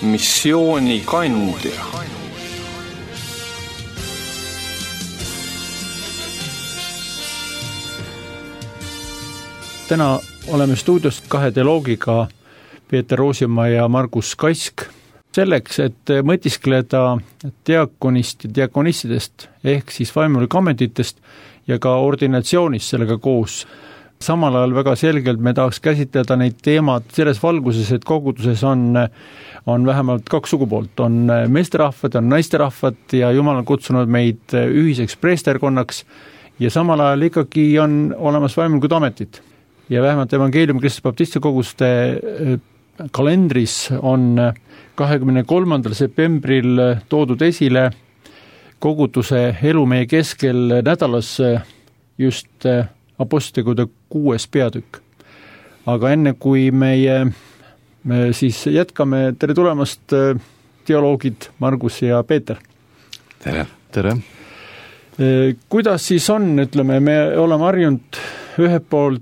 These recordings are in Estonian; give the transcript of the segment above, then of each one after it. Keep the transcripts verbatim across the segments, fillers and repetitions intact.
missiooni kandja. Täna oleme stuudios kahe teoloogiga, Peeter Roosimaa ja Margus Kask, selleks, et mõtiskleda diakonist ja diakonistidest ehk siis vaimulike ametitest ja ka ordinatsioonist sellega koos. Samal ajal väga selgelt me tahaks käsitleda neid teemad selles valguses, et koguduses on, on vähemalt kaks sugupoolt. On meesterahvad, on naisterahvad ja Jumal on kutsunud meid ühiseks preesterkonnaks ja samal ajal ikkagi on olemas vaimulikud ametid. Ja vähemalt evangeeliumi Kristuse baptiste koguste kalendris on kahekümne kolmandal septembril toodud esile koguduse elu meie keskel nädalas just apostlitegude kuues peatükk. Aga enne kui meie, me siis jätkame, tere tulemast teoloogid Margus ja Peeter. Tere. Tere. Kuidas siis on, ütleme, me oleme harjunud ühe poolt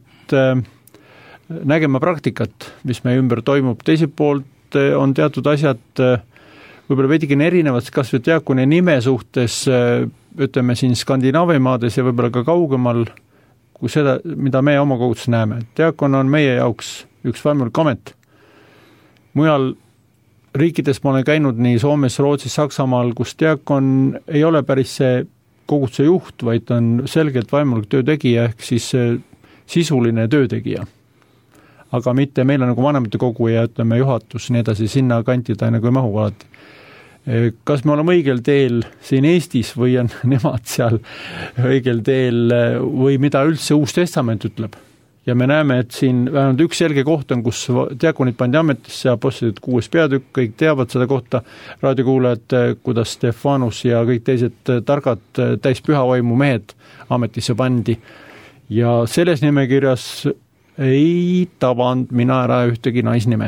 nägema praktikat, mis meie ümber toimub. Teiselt poolt on teatud asjad võib-olla veidikene erinevad, kas või diakoni nime suhtes, ütleme siin Skandinaavia maades ja võib-olla ka kaugemal, kui seda, mida me oma koguduses näeme. Diakon on meie jaoks üks vaimulik amet. Mujal riikides ma olen käinud nii Soomes, Rootsis, Saksamaal, kus diakon ei ole päris see koguduse juht, vaid on selgelt vaimulik töötegija ehk siis sisuline töötegija. Aga mitte meil on nagu vanemate kogu ja ütleme juhatus, nii edasi, sinna kanti ta nagu ei mahu alati. Kas me oleme õigel teel siin Eestis või on nemad seal õigel teel või mida üldse Uus Testament ütleb? Ja me näeme, et siin vähemalt üks selge koht on, kus diakonid pandi ametisse, apostlid kuues peatükk, kõik teavad seda kohta, raadiokuulajad, kuidas Stefanus ja kõik teised targad täis pühavaimu mehed ametisse pandi. Ja selles nimekirjas ei tabanud mina ära ühtegi naisnime.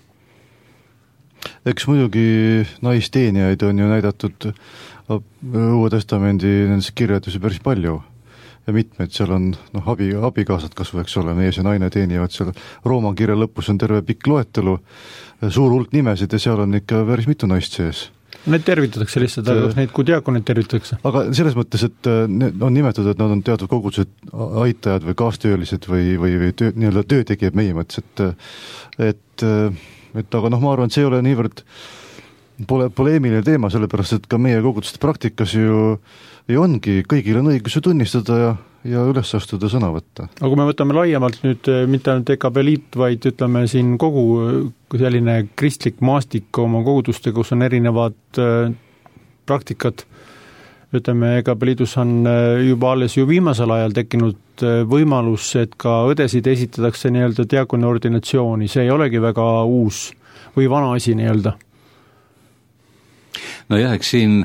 Eks muidugi naisteenijaid on ju näidatud Uue Testamendi nendes kirjades päris palju ja mitmed, seal on no, abi, abikaasad kas võiks olla, mees ja naine teenivad seal. Rooma kirja lõpus on terve pikk loetelu, suur hulk nimesid ja seal on ikka päris mitu naist sees. Need tervitatakse lihtsalt, aga neid kui diakonid tervitatakse? Aga selles mõttes, et on nimetatud, et nad on teatud kogudused aitajad või kaastöölised või, või, või töö, nii-öelda töötegijad meie mõttes, et, et, et aga noh, ma arvan, et see ei ole niivõrd pole poleemiline teema, sellepärast, et ka meie koguduste praktikas ju ei ongi, kõigil on õigus tunnistada ja, ja üles astuda sõna võtta. Aga kui me võtame laiemalt nüüd mitte ainult E K B liit, vaid ütleme siin kogu selline kristlik maastik oma kogudustega, kus on erinevad praktikad. Ütleme, E K B liidus on juba alles ju viimasel ajal tekkinud võimalus, et ka õdesid esitatakse nii-öelda diakoni ordinatsiooni. See ei olegi väga uus või vana asi nii-öelda. No jah, eks siin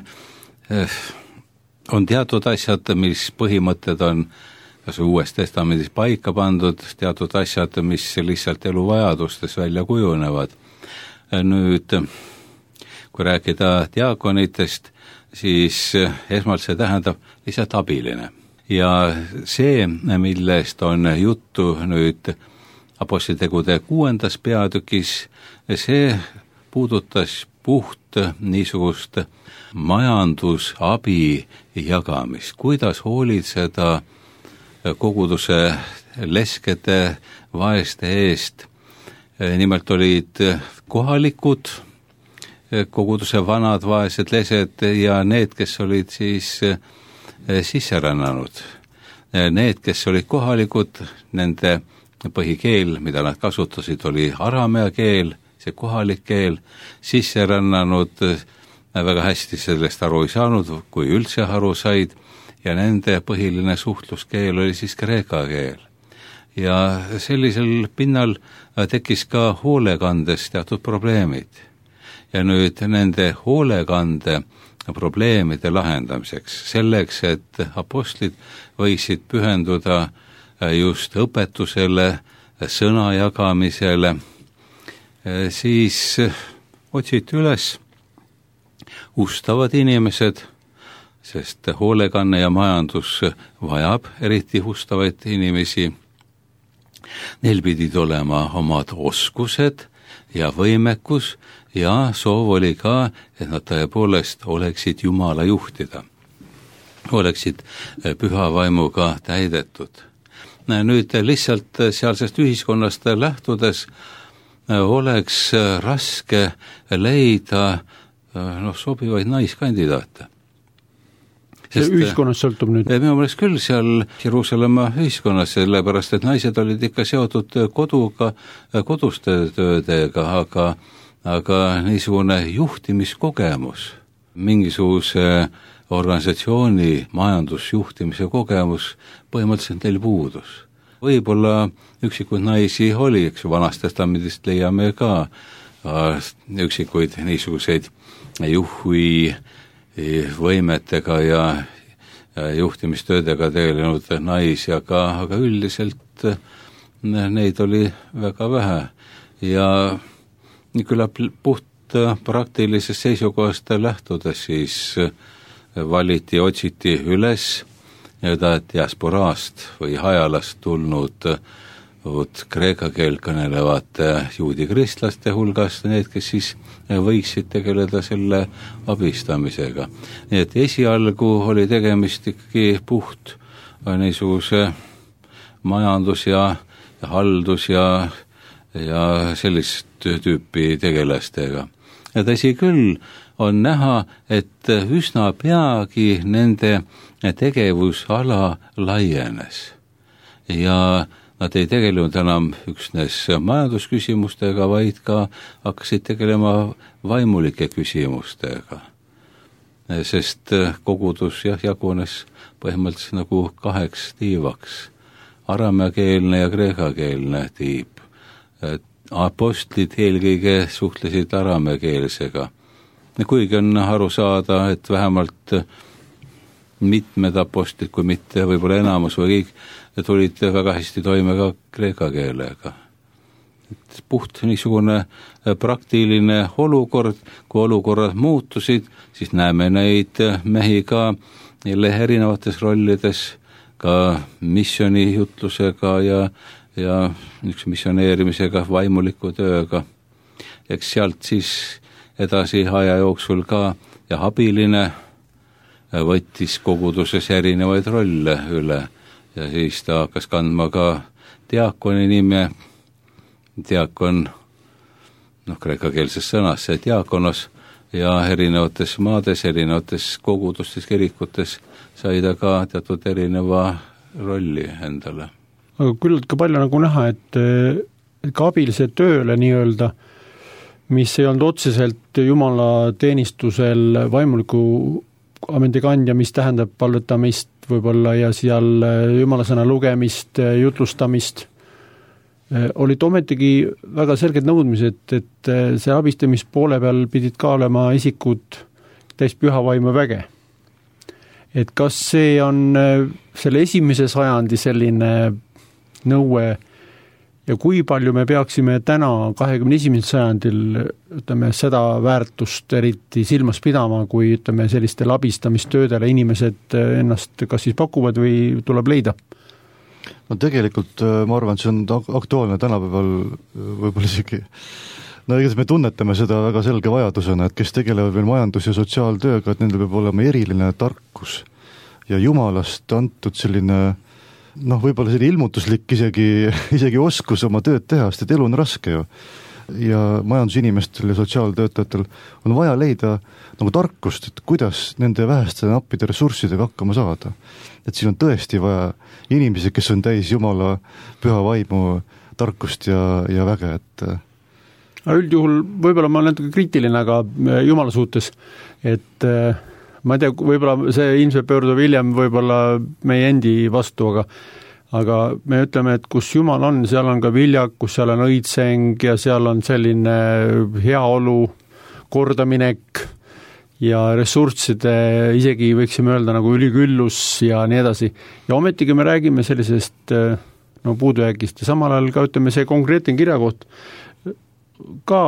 on teatud asjad, mis põhimõtted on kas Uues Testamendis paika pandud, teatud asjad, mis lihtsalt eluvajadustes välja kujunevad. Nüüd, kui rääkida diakonitest, siis esmalt see tähendab lihtsalt abiline. Ja see, millest on juttu nüüd apostlitegude kuuendas peatükis, see puudutas puht niisugust majandusabi jagamist, kuidas hoolitseda koguduse leskede vaeste eest. Nimelt olid kohalikud koguduse vanad vaesed lesed ja need, kes olid siis sisserännanud. Need, kes olid kohalikud, nende põhikeel, mida nad kasutasid, oli aramea keel, see kohalik keel, sisserännanud väga hästi sellest aru ei saanud, kui üldse aru said, ja nende põhiline suhtluskeel oli siis kreeka keel. Ja sellisel pinnal tekkis ka hoolekandes teatud probleemid. Ja nüüd nende hoolekande probleemide lahendamiseks, selleks, et apostlid võisid pühenduda just õpetusele, sõna jagamisele, siis otsiti üles ustavad inimesed, sest hoolekanne ja majandus vajab eriti ustavaid inimesi. Neil pidid olema omad oskused ja võimekus ja soov oli ka, et nad tõepoolest oleksid Jumala juhtida, oleksid püha vaimuga täidetud. Nüüd lihtsalt sealsest ühiskonnast lähtudes oleks raske leida noh, sobivaid naiskandidaate. See ühiskonnas sõltub nüüd? Minu meelest küll seal Jeruusalemma ühiskonnas, sellepärast et naised olid ikka seotud koduga, koduste töödega, aga, aga niisugune juhtimiskogemus, mingisuguse organisatsiooni majandusjuhtimise kogemus põhimõtteliselt neil puudus. Võib-olla üksikuid naisi oli, eks Vanast testamendist leiame ka üksikuid niisuguseid juhi võimetega ja juhtimistöödega tegelenud naisi, aga, aga üldiselt neid oli väga vähe ja küllap puht praktilisest seisukohast lähtudes siis valiti, otsiti üles nii-öelda diasporaast või hajalast tulnud kreeka keel kõnelevate juudi kristlaste hulgast, need, kes siis võiksid tegeleda selle abistamisega. Nii et esialgu oli tegemist ikkagi puht niisuguse majandus ja, ja haldus ja, ja sellist tüüpi tegelastega. Ja tõsi küll, on näha, et üsna peagi nende tegevusala laienes ja nad ei tegelenud enam üksnes majandusküsimustega, vaid ka hakkasid tegelema vaimulike küsimustega. Sest kogudus jah, jagunes põhimõtteliselt nagu kaheks tiivaks, arameakeelne ja kreekakeelne tiib. Apostlid eelkõige suhtlesid arameakeelsega. Kuigi on aru saada, et vähemalt mitmed apostlid, kui mitte võib-olla enamus või kõik, tulid väga hästi toime ka kreeka keelega. Puht niisugune praktiline olukord, kui olukorrad muutusid, siis näeme neid mehi ka jälle erinevates rollides, ka missiooni jutlusega ja, ja missioneerimisega, vaimuliku tööga. Eks sealt siis edasi aja jooksul ka ja abiline võttis koguduses erinevaid rolle üle ja siis ta hakkas kandma ka diakoni nime, diakon, noh, kreekakeelses sõnas see diakonos ja erinevates maades, erinevates kogudustes, kirikutes sai ta ka teatud erineva rolli endale. Aga küllalt ka palju nagu näha, et ka abilise tööle nii-öelda, mis ei olnud otseselt Jumala teenistusel vaimuliku amendikandja, mis tähendab palvetamist võib-olla ja seal Jumala sõna lugemist, jutlustamist, olid ometigi väga selged nõudmised, et see abistamispoole peal pidid ka olema isikud täis püha vaimu väge. Et kas see on selle esimese sajandi selline nõue ja kui palju me peaksime täna kahekümne esimesel sajandil ütleme, seda väärtust eriti silmas pidama, kui ütleme, sellistel abistamistöödele inimesed ennast kas siis pakuvad või tuleb leida? No tegelikult ma arvan, et see on aktuaalne tänapäeval võib-olla isegi. No igatahes me tunnetame seda väga selge vajadusena, et kes tegelevad veel majandus- ja sotsiaaltööga, et nendel peab olema eriline tarkus ja Jumalast antud selline noh, võib-olla selline ilmutuslik isegi, isegi oskus oma tööd teha, sest et elu on raske ju. Ja majandusinimestel ja sotsiaaltöötajatel on vaja leida nagu tarkust, et kuidas nende väheste nappide ressurssidega hakkama saada. Et siin on tõesti vaja inimesi, kes on täis Jumala püha vaimu tarkust ja, ja väge, et üldjuhul võib-olla ma olen natuke kriitiline, aga Jumala suhtes, et ma ei tea, võib-olla see ilmselt pöördub hiljem võib-olla meie endi vastu, aga aga me ütleme, et kus Jumal on, seal on ka viljakus, seal on õitseng ja seal on selline heaolu kordaminek ja ressursside isegi võiksime öelda nagu üliküllus ja nii edasi. Ja ometigi me räägime sellisest no, puudujäägist ja samal ajal ka ütleme see konkreetne kirjakoht ka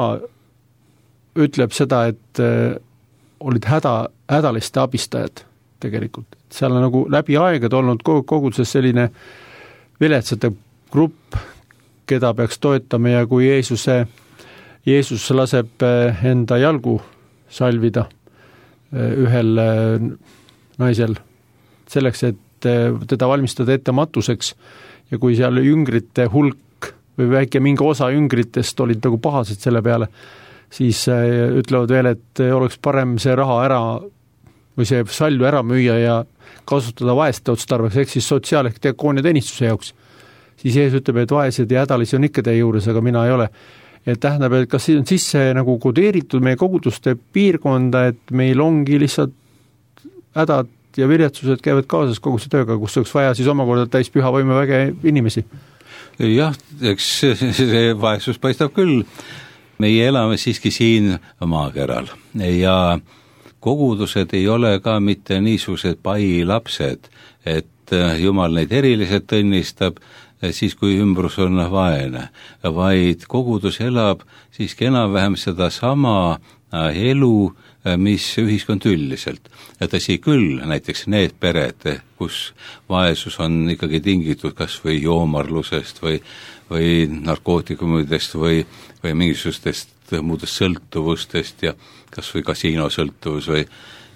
ütleb seda, et olid häda, hädaliste abistajad tegelikult. Seal on nagu läbi aegad olnud koguduses selline viletsate grupp, keda peaks toetama ja kui Jeesuse Jeesus laseb enda jalgu salvida ühel naisel selleks, et teda valmistada ette matuseks ja kui seal jüngrite hulk või väike mingi osa jüngritest olid nagu pahased selle peale, siis ütlevad veel, et oleks parem see raha ära või see salju ära müüa ja kasutada vaeste otstarbeks, ehk siis sotsiaal- ehk diakoonia teenistuse jaoks. Siis Jeesus ütleb, et vaesed ja hädalisi on ikka teie juures, aga mina ei ole. Et tähendab, et kas see on sisse nagu kodeeritud meie koguduste piirkonda, et meil ongi lihtsalt hädad ja viletsused käivad kaasas kogu see tööga, kus oleks vaja siis omakorda täis püha võimeväge inimesi. Jah, eks see vaesus paistab küll. Meie elame siiski siin maakeral ja kogudused ei ole ka mitte niisugused pai lapsed, et Jumal neid eriliselt õnnistab siis, kui ümbrus on vaene, vaid kogudus elab siiski enam-vähem seda sama elu, mis ühiskond üldiselt. Ja tõsi küll, näiteks need pered, kus vaesus on ikkagi tingitud kas või joomarlusest või, või narkootikumidest või, või mingisugustest muudest sõltuvustest ja kas või kasiinosõltuvus või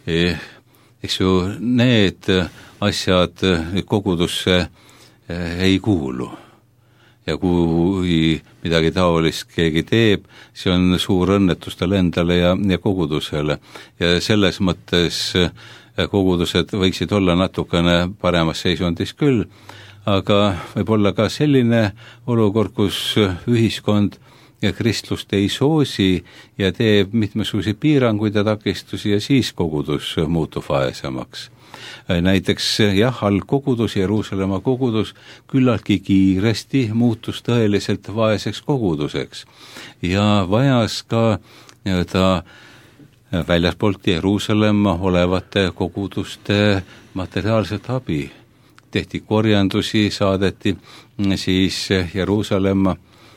eks ju need asjad kogudusse ei kuulu. Ja kui midagi taolist keegi teeb, see on suur õnnetus talle endale ja, ja kogudusele. Ja selles mõttes kogudused võiksid olla natukene paremas seisundis küll, aga võib olla ka selline olukord, kus ühiskond ja kristlust ei soosi ja teeb mitmesuguseid piiranguid ja takistusi ja siis kogudus muutub vaesemaks. Näiteks jah, algkogudus, Jeruusalemma kogudus küllaltki kiiresti muutus tõeliselt vaeseks koguduseks ja vajas ka nii-öelda väljaspoolt Jeruusalemma olevate koguduste materiaalset abi. Tehti korjandusi, saadeti siis Jeruusalemma,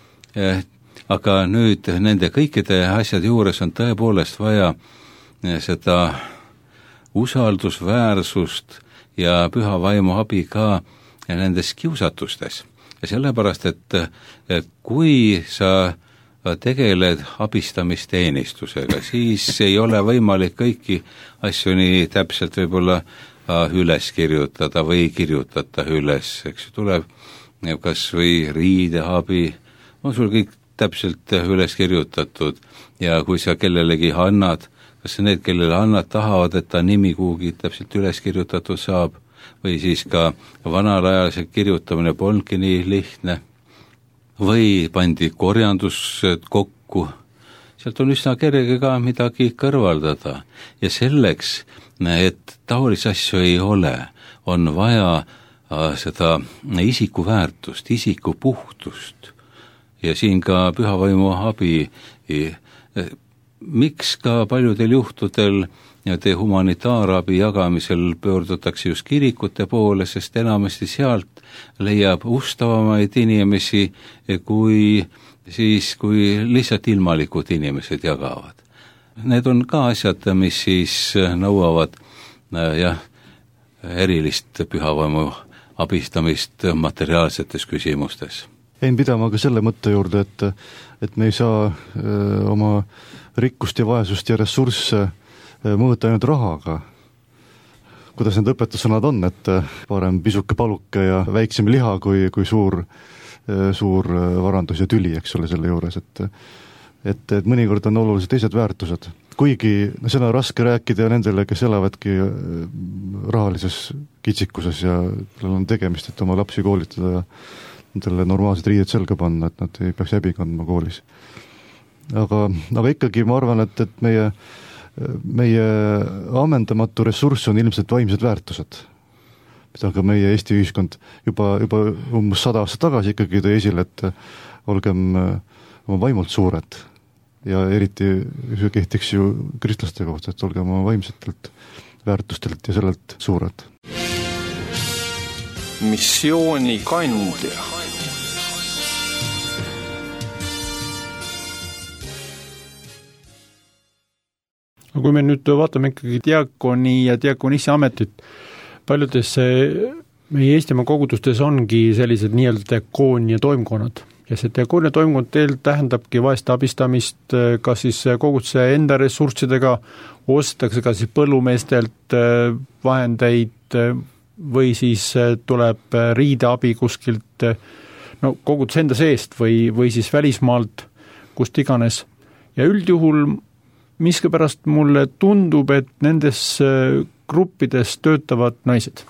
aga nüüd nende kõikide asjade juures on tõepoolest vaja seda usaldusväärsust ja püha vaimu abi ka nendes kiusatustes. Ja sellepärast, et kui sa tegeled abistamisteenistusega, siis ei ole võimalik kõiki asju nii täpselt võib-olla üles kirjutada või kirjutada üles, eks tuleb kas või riideabi, on sul kõik täpselt üles kirjutatud ja kui sa kellelegi annad, kas need, kellele annad, tahavad, et ta nimi kuhugi täpselt üles kirjutatud saab või siis ka vanal ajal see kirjutamine polnudki nii lihtne või pandi korjandused kokku. Sealt on üsna kerge ka midagi kõrvaldada ja selleks, et taolisi asju ei ole, on vaja seda isiku väärtust, isiku puhtust ja siin ka püha vaimu abi. Miks ka paljudel juhtudel te humanitaarabi jagamisel pöördutakse just kirikute poole, sest enamasti sealt leiab ustavamaid inimesi, kui siis, kui lihtsalt ilmalikud inimesed jagavad. Need on ka asjad, mis siis nõuavad jah, erilist pühavaimu abistamist materiaalsetes küsimustes. Jäin pidama ka selle mõtte juurde, et, et me ei saa öö, oma rikkust ja vaesust ja ressursse mõõta ainult rahaga. Kuidas need õpetussõnad on, et parem pisuke paluke ja väiksem liha kui, kui suur, suur varandus ja tüli, eks ole, selle juures, et, et, et mõnikord on oluliselt teised väärtused. Kuigi no, seda on raske rääkida nendele, kes elavadki rahalises kitsikuses ja on tegemist, et oma lapsi koolitada ja nendele normaalsed riided selga panna, et nad ei peaks häbi kandma koolis. Aga, aga ikkagi ma arvan, et, et meie, meie ammendamatu ressurss on ilmselt vaimsed väärtused, mida ka meie Eesti ühiskond juba, juba umbes sada aastat tagasi ikkagi tõi esile, et olgem oma vaimult suured ja eriti kehtiks ju kristlaste kohta, et olgem oma vaimsetelt väärtustelt ja sellelt suured. Missiooni kandja. Aga kui me nüüd vaatame ikkagi diakoni ja diakonissi ametit, paljudes meie Eestimaa kogudustes ongi sellised nii-öelda diakoonia toimkonnad, ja see diakoonia toimkond teil tähendabki vaeste abistamist, kas siis koguduse enda ressurssidega, ostetakse ka siis põllumeestelt vahendeid või siis tuleb riideabi kuskilt no koguduse enda seest või, või siis välismaalt, kust iganes. Ja üldjuhul miskipärast mulle tundub, et nendes gruppides töötavad naised.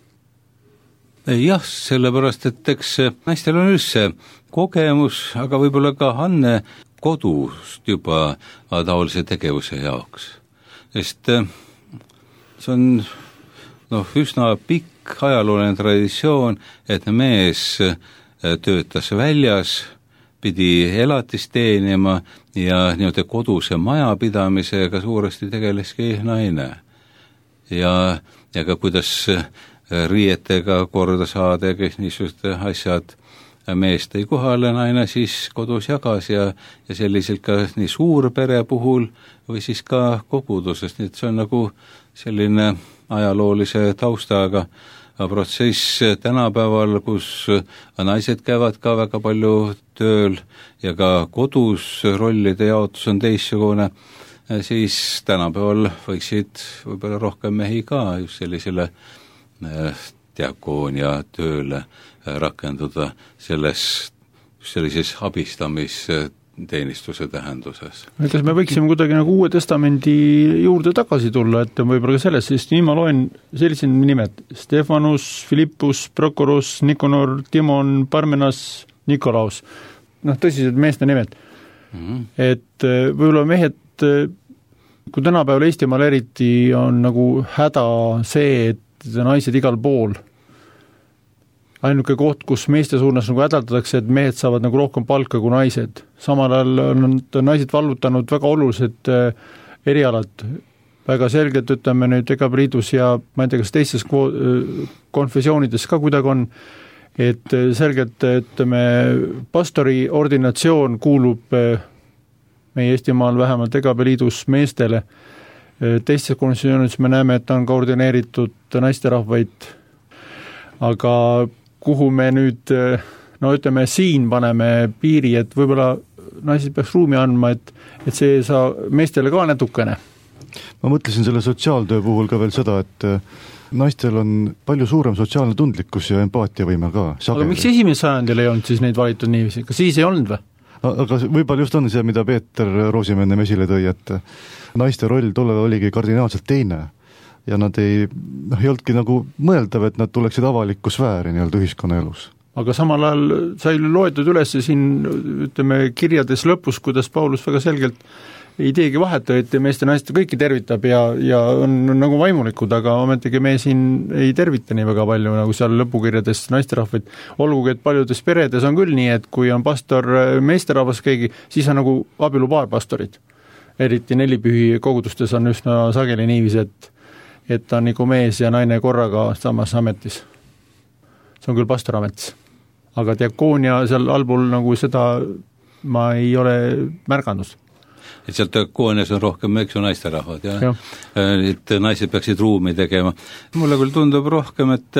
Jah, sellepärast, et eks naistel on üldse kogemus, aga võib-olla ka Anne kodust juba taolise tegevuse jaoks. Sest see on noh, üsna pikk ajalooline traditsioon, et mees töötas väljas, pidi elatist teenima ja nii-öelda koduse majapidamisega suuresti tegeleski naine. Ja, ja ka kuidas riietega korda saada ja kõik niisugused asjad mees tõi kohale, naine siis kodus jagas ja, ja selliselt ka nii suur pere puhul või siis ka kogudusest, nii et see on nagu selline ajaloolise taustaga protsess tänapäeval, kus naised käivad ka väga palju tööl ja ka kodus rollide jaotus on teistsugune, siis tänapäeval võiksid võib-olla rohkem mehi ka just sellisele diakoonia tööle rakenduda selles, sellises abistamisteenistuse tähenduses. Kas me võiksime kuidagi nagu Uue Testamendi juurde tagasi tulla, et võib-olla ka selles, sest nii ma loen sellised nimed, Stefanus, Philippus, Prokorus, Nikonor, Timon, Parmenas, Nikolaus, noh tõsised meeste nimed. Mm-hmm. Et võib-olla mehed, kui tänapäeval Eestimaal eriti on nagu häda see, et naised igal pool, ainuke koht, kus meeste suunas nagu hädaldatakse, et mehed saavad nagu rohkem palka kui naised. Samal ajal on naised vallutanud väga olulised erialad, väga selgelt ütleme nüüd E K P liidus ja ma ei tea, kas teistes konfessioonides ka kuidagi on, et selgelt ütleme, pastori ordinatsioon kuulub meie Eestimaal vähemalt E K P liidus meestele, teistes konfessioonides me näeme, et on koordineeritud naisterahvaid, aga kuhu me nüüd, no ütleme, siin paneme piiri, et võib-olla naised peaks ruumi andma, et, et see saa meestele ka natukene. Ma mõtlesin selle sotsiaaltöö puhul ka veel seda, et naistel on palju suurem sotsiaalne tundlikkus ja empaatiavõime ka. Sageli. Aga miks esimene sajandil ei olnud siis neid valitud niiviisi? Kas siis ei olnud või? Aga võib-olla just on see, mida Peeter Roosimäe esile tõi, et naiste roll tollel oligi kardinaalselt teine. Ja nad ei, noh, ei oldki nagu mõeldav, et nad tuleksid avalikku sfääri nii-öelda ühiskonnaelus. Aga samal ajal sai loetud üles siin, ütleme, kirjades lõpus, kuidas Paulus väga selgelt ei teegi vahet, et meeste naiste kõiki tervitab ja, ja on, on nagu vaimulikud, aga ometigi me siin ei tervita nii väga palju, nagu seal lõpukirjades naisterahvaid. Olgugi, et paljudes peredes on küll nii, et kui on pastor meesterahvas keegi, siis on nagu abielupaar pastorid. Eriti nelipühi kogudustes on üsna sageli niivis, et et ta on nagu mees ja naine korraga samas ametis. See on küll pastorametis. Aga diakoonia seal allpool nagu seda ma ei ole märganud. Et seal diakoonias on rohkem, eks ju, naisterahvad, ja? Ja. Et naised peaksid ruumi tegema. Mulle küll tundub rohkem, et,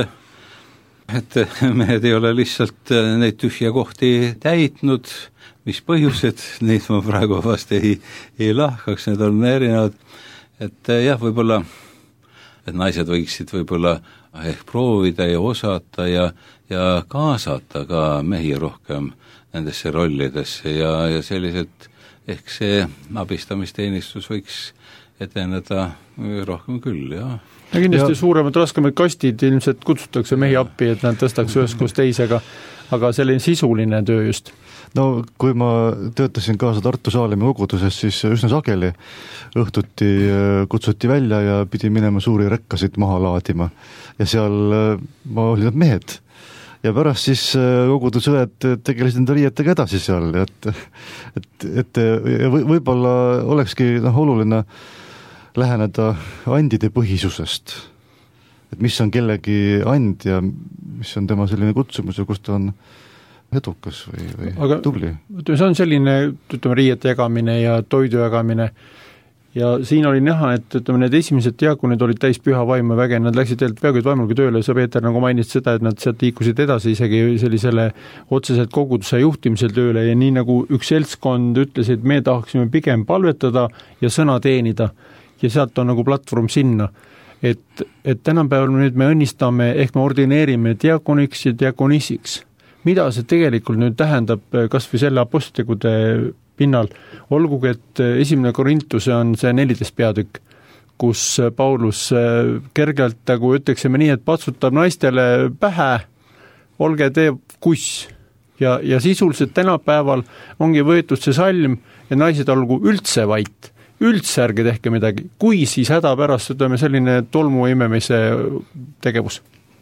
et mehed ei ole lihtsalt neid tühja kohti täitnud, mis põhjused, neid ma praegu vast ei, ei lahkaks, need on erinevad. Et jah, võib-olla et naised võiksid võib-olla ehk proovida ja osata ja, ja kaasata ka mehi rohkem nendesse rollidesse ja, ja selliselt ehk see abistamisteenistus võiks edeneda rohkem küll, jah. Ja kindlasti ja. Suuremad, raskemad kastid ilmselt kutsutakse mehi appi, et nad tõstaks ühest koos teisega, aga selline sisuline töö just. No kui ma töötasin kaasa Tartu Saalemi koguduses, siis üsna sageli õhtuti kutsuti välja ja pidi minema suuri rekkasid maha laadima. Ja seal ma olin need mehed. Ja pärast siis kogudusõed tegelesid enda riietega edasi seal. Et, et, et või, võib-olla olekski noh, oluline läheneda andide põhisusest. Et mis on kellegi and ja mis on tema selline kutsumus ja kus ta on edukas või, või aga, tubli. See on selline, ütleme, riiete jagamine ja toidu jagamine ja siin oli näha, et ütleme, need esimesed diaakonid olid täis püha vaimu väge, nad läksid tegelikult peaaegu vaimuga tööle ja sa, Peeter, nagu mainisid seda, et nad sealt liikusid edasi isegi sellisele otseselt koguduse juhtimisel tööle ja nii nagu üks seltskond ütles, et me tahaksime pigem palvetada ja sõna teenida ja sealt on nagu platvorm sinna. Et, et tänapäeval nüüd me õnnistame, ehk me ordineerime diakoniks ja diakonissiks. Mida see tegelikult nüüd tähendab kas või selle apostlitegude pinnal, olgugi, et esimene Korintuse on see neliteist peatükk, kus Paulus kergelt, nagu ütleksime nii, et patsutab naistele pähe, olge tee kuss. Ja, ja sisuliselt tänapäeval ongi võetud see salm, et naised olgu üldse vait, üldse ärge tehke midagi, kui siis häda pärast ütleme selline tolmu imemise tegevus.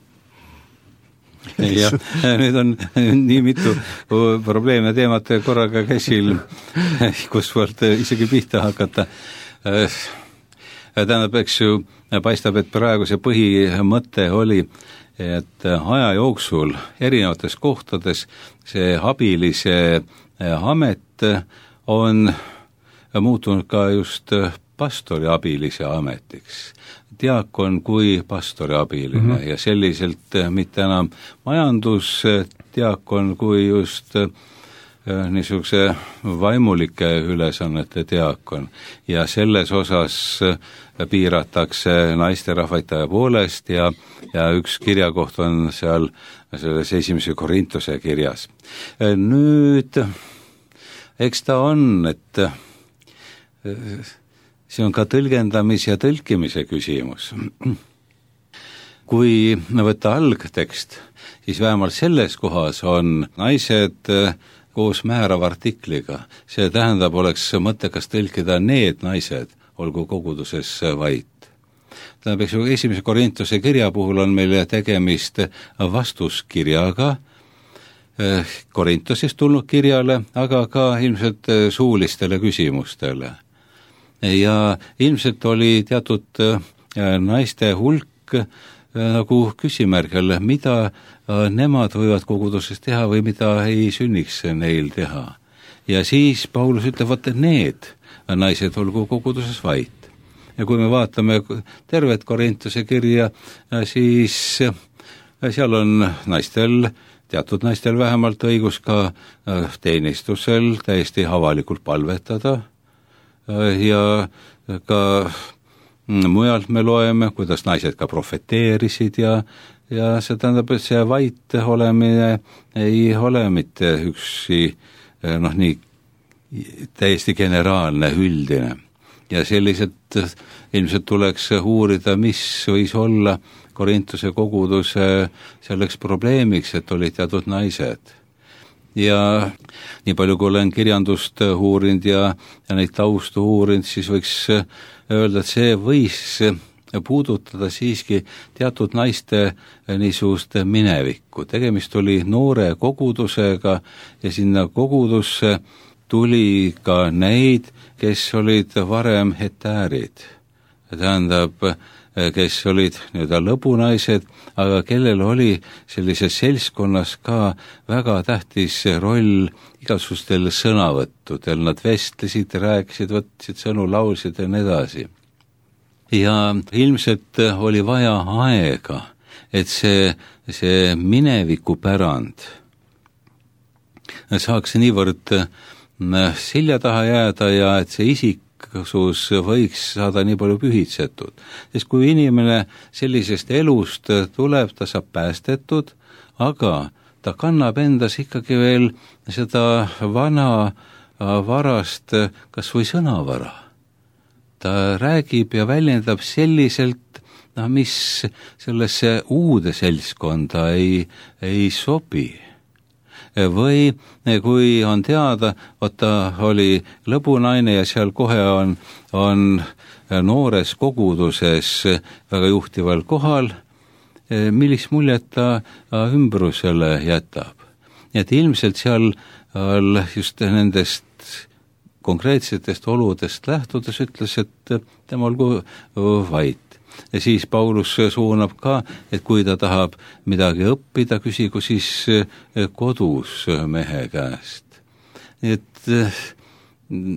jah, nüüd on nii mitu probleeme teemat korraga käsil, kus võivad isegi pihta hakata. Tähendab, eks ju, paistab, et praegu see põhimõte oli, et aja jooksul erinevates kohtades see abilise amet on muutunud ka just pastori abilise ametiks. Diakon kui pastori abiline mm -hmm. ja selliselt mitte enam majandusdiakon kui just niisuguse vaimulike ülesannete diakon ja selles osas piiratakse naisterahvaid tõepoolest ja, ja üks kirjakoht on seal selles esimese Korintuse kirjas. Nüüd, eks ta on, et see on ka tõlgendamis- ja tõlkimise küsimus. Kui võtta algtekst, siis vähemalt selles kohas on naised koos määrava artikliga. See tähendab, oleks mõttekas tõlkida need naised, olgu koguduses vait. Tähendab, eks ju, esimese Korintuse kirja puhul on meil tegemist vastuskirjaga, Korintusest tulnud kirjale, aga ka ilmselt suulistele küsimustele. Ja ilmselt oli teatud naiste hulk nagu küsimärgel, mida nemad võivad koguduses teha või mida ei sünniks neil teha. Ja siis Paulus ütleb, et need naised olgu koguduses vait. Ja kui me vaatame tervet Korintuse kirja, siis seal on naistel, teatud naistel vähemalt õigus ka teenistusel täiesti avalikult palvetada, ja ka mujalt me loeme, kuidas naised ka profeteerisid ja, ja see tähendab, et see vait olemine ei ole mitte üksi noh, nii täiesti generaalne, üldine. Ja selliselt ilmselt tuleks uurida, mis võis olla Korintuse koguduse selleks probleemiks, et olid teatud naised. Ja nii palju, kui olen kirjandust uurinud ja, ja neid taustu uurinud, siis võiks öelda, et see võis puudutada siiski teatud naiste niisugust minevikku. Tegemist oli noore kogudusega ja sinna kogudusse tuli ka neid, kes olid varem hetäärid. Tähendab, kes olid nii-öelda lõbunaised, aga kellel oli sellises seltskonnas ka väga tähtis roll igasugustel sõnavõttudel. Nad vestlesid, rääkisid, võtsid sõnu, laulsid ja nii edasi. Ja ilmselt oli vaja aega, et see, see minevikupärand saaks niivõrd selja taha jääda ja et see isik sus võiks saada nii palju pühitsetud. Sest kui inimene sellisest elust tuleb, ta saab päästetud, aga ta kannab endas ikkagi veel seda vana varast kas või sõnavara. Ta räägib ja väljendab selliselt, no, mis sellesse uude seltskonda ei, ei sobi. Või kui on teada, vaata oli lõbunaine ja seal kohe on, on noores koguduses väga juhtival kohal, millist muljet ta ümbrusele jätab. Nii et ilmselt seal just nendest konkreetsetest oludest lähtudes ütles, et tema olgu vait. Ja siis Paulus suunab ka, et kui ta tahab midagi õppida, küsigu siis kodus mehe käest. Nii et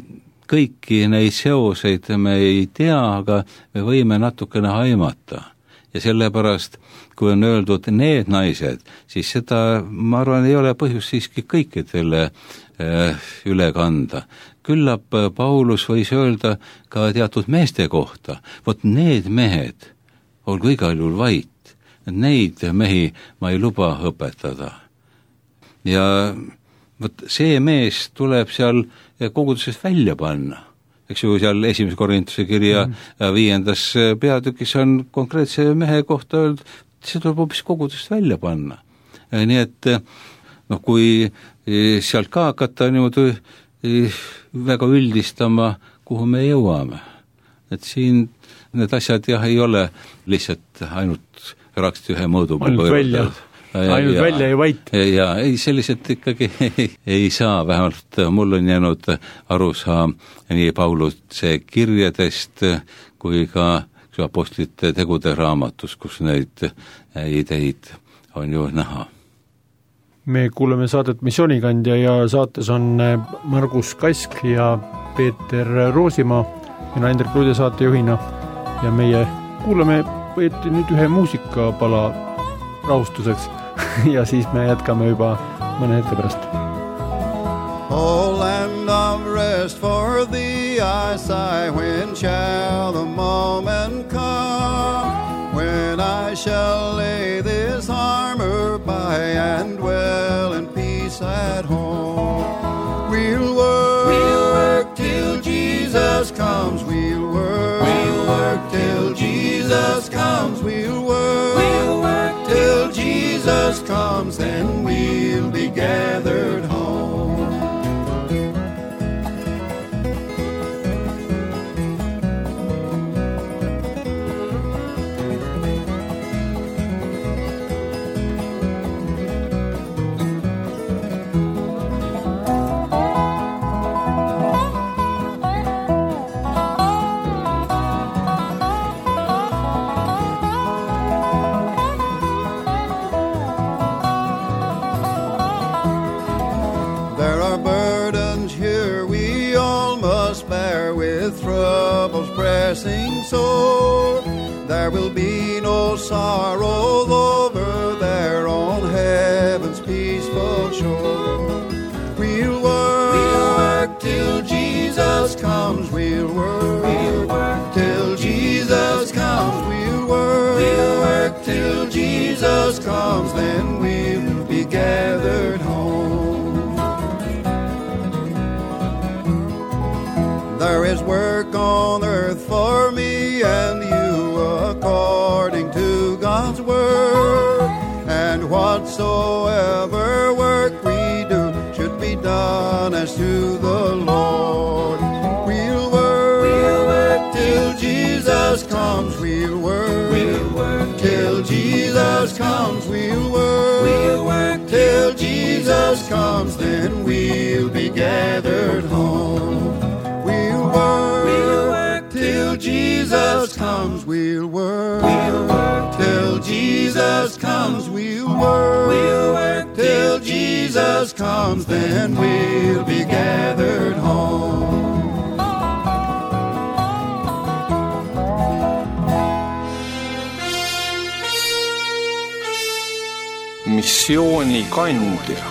kõiki neid seoseid me ei tea, aga me võime natukene aimata. Ja sellepärast, kui on öeldud need naised, siis seda, ma arvan, ei ole põhjus siiski kõikidele üle kanda. Küllap Paulus võis öelda ka teatud meeste kohta, vot need mehed, olgu igal juhul vait, neid mehi ma ei luba õpetada. Ja vot see mees tuleb seal koguduses välja panna. Eks ju, seal esimese Korintuse kirja mm. viiendas peatükis on konkreetse mehe kohta öeldud, see tuleb hoopis kogudust välja panna. Nii et noh, kui sealt ka hakata niimoodi väga üldistama, kuhu me jõuame. Et siin need asjad jah ei ole lihtsalt ainult raksti ühe mõõdu ainult välja, ainult ja, välja ja vait. Ja ei, selliselt ikkagi ei, ei saa, vähemalt mul on jäänud arusaam nii Pauluse kirjadest kui ka apostlite tegude raamatus, kus neid ideid on ju näha. Me kuuleme saadet Missioonikandja ja saates on Margus Kask ja Peeter Roosimaa, mina Hendrik Lude saatejuhina ja meie kuulame võeti nüüd ühe muusikapala rahustuseks ja siis me jätkame juba mõne hetke pärast. O land of rest for thee I sigh, when shall the moment come when I shall lay this armor by and dwell in peace at home. We'll work, we'll work till Jesus comes, we'll work, we'll work till Jesus comes, we'll work, we'll work till Jesus comes, then we'll be gathered home. So there will be no sorrow over there on heaven's peaceful shore. We'll work, we'll work till Jesus comes, we'll work, we'll work till Jesus comes, we'll work, we'll work till Jesus comes, then we'll be gathered home. There is work on earth for me and you according to God's word, and whatsoever work we do should be done as to the Lord. We'll work, we'll work till Jesus comes, we'll work, we'll work till Jesus comes, we'll work, we'll work till Jesus comes, then we'll be gathered home. We'll work, we'll work till Jesus comes, we'll work, we'll work till Jesus comes, we'll work, we'll work till Jesus comes, then we'll be gathered home. Missioonikandja.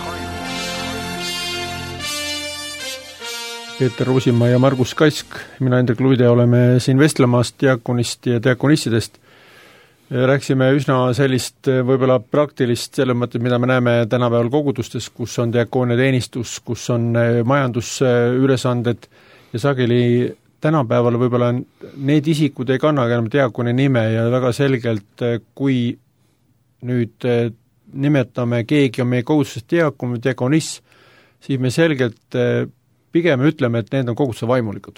Peeter Roosimaa ja Margus Kask, mina Hendrik Luide oleme siin vestlemast diakonist ja diakonissidest. Rääksime üsna sellist võib-olla praktilist selle mõtte, mida me näeme tänapäeval kogudustes, kus on diakoonia teenistus, kus on majandusülesanded ja sageli tänapäeval võib-olla need isikud ei kannagi enam diakoni nime ja väga selgelt, kui nüüd nimetame keegi on meie kohustusest diakon või diakoniss, siis me selgelt pigem ütleme, et need on koguduse vaimulikud.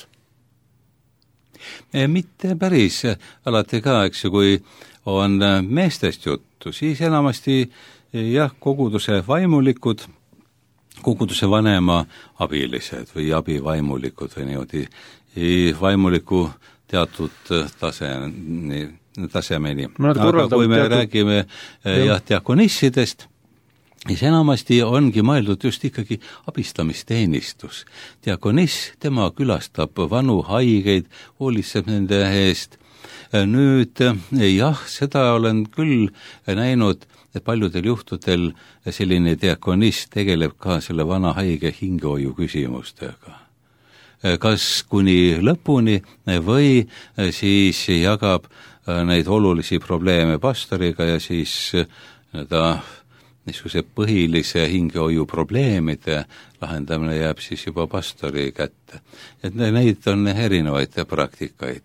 Mitte päris alati ka, eks ju, kui on meestest juttu, siis enamasti jah, koguduse vaimulikud, koguduse vanema abilised või abivaimulikud või niimoodi vaimuliku teatud tase, tasemeni. Aga kui me teatud... räägime jah, diakonissidest, siis enamasti ongi mõeldud just ikkagi abistamisteenistus. Diakoniss, tema külastab vanu haigeid, hoolitseb nende eest. Nüüd jah, seda olen küll näinud, et paljudel juhtudel selline diakoniss tegeleb ka selle vana haige hingehoiu küsimustega. Kas kuni lõpuni või siis jagab neid olulisi probleeme pastoriga ja siis ta niisuguse põhilise hingehoiu probleemide lahendamine jääb siis juba pastori kätte. Et neid on erinevaid praktikaid.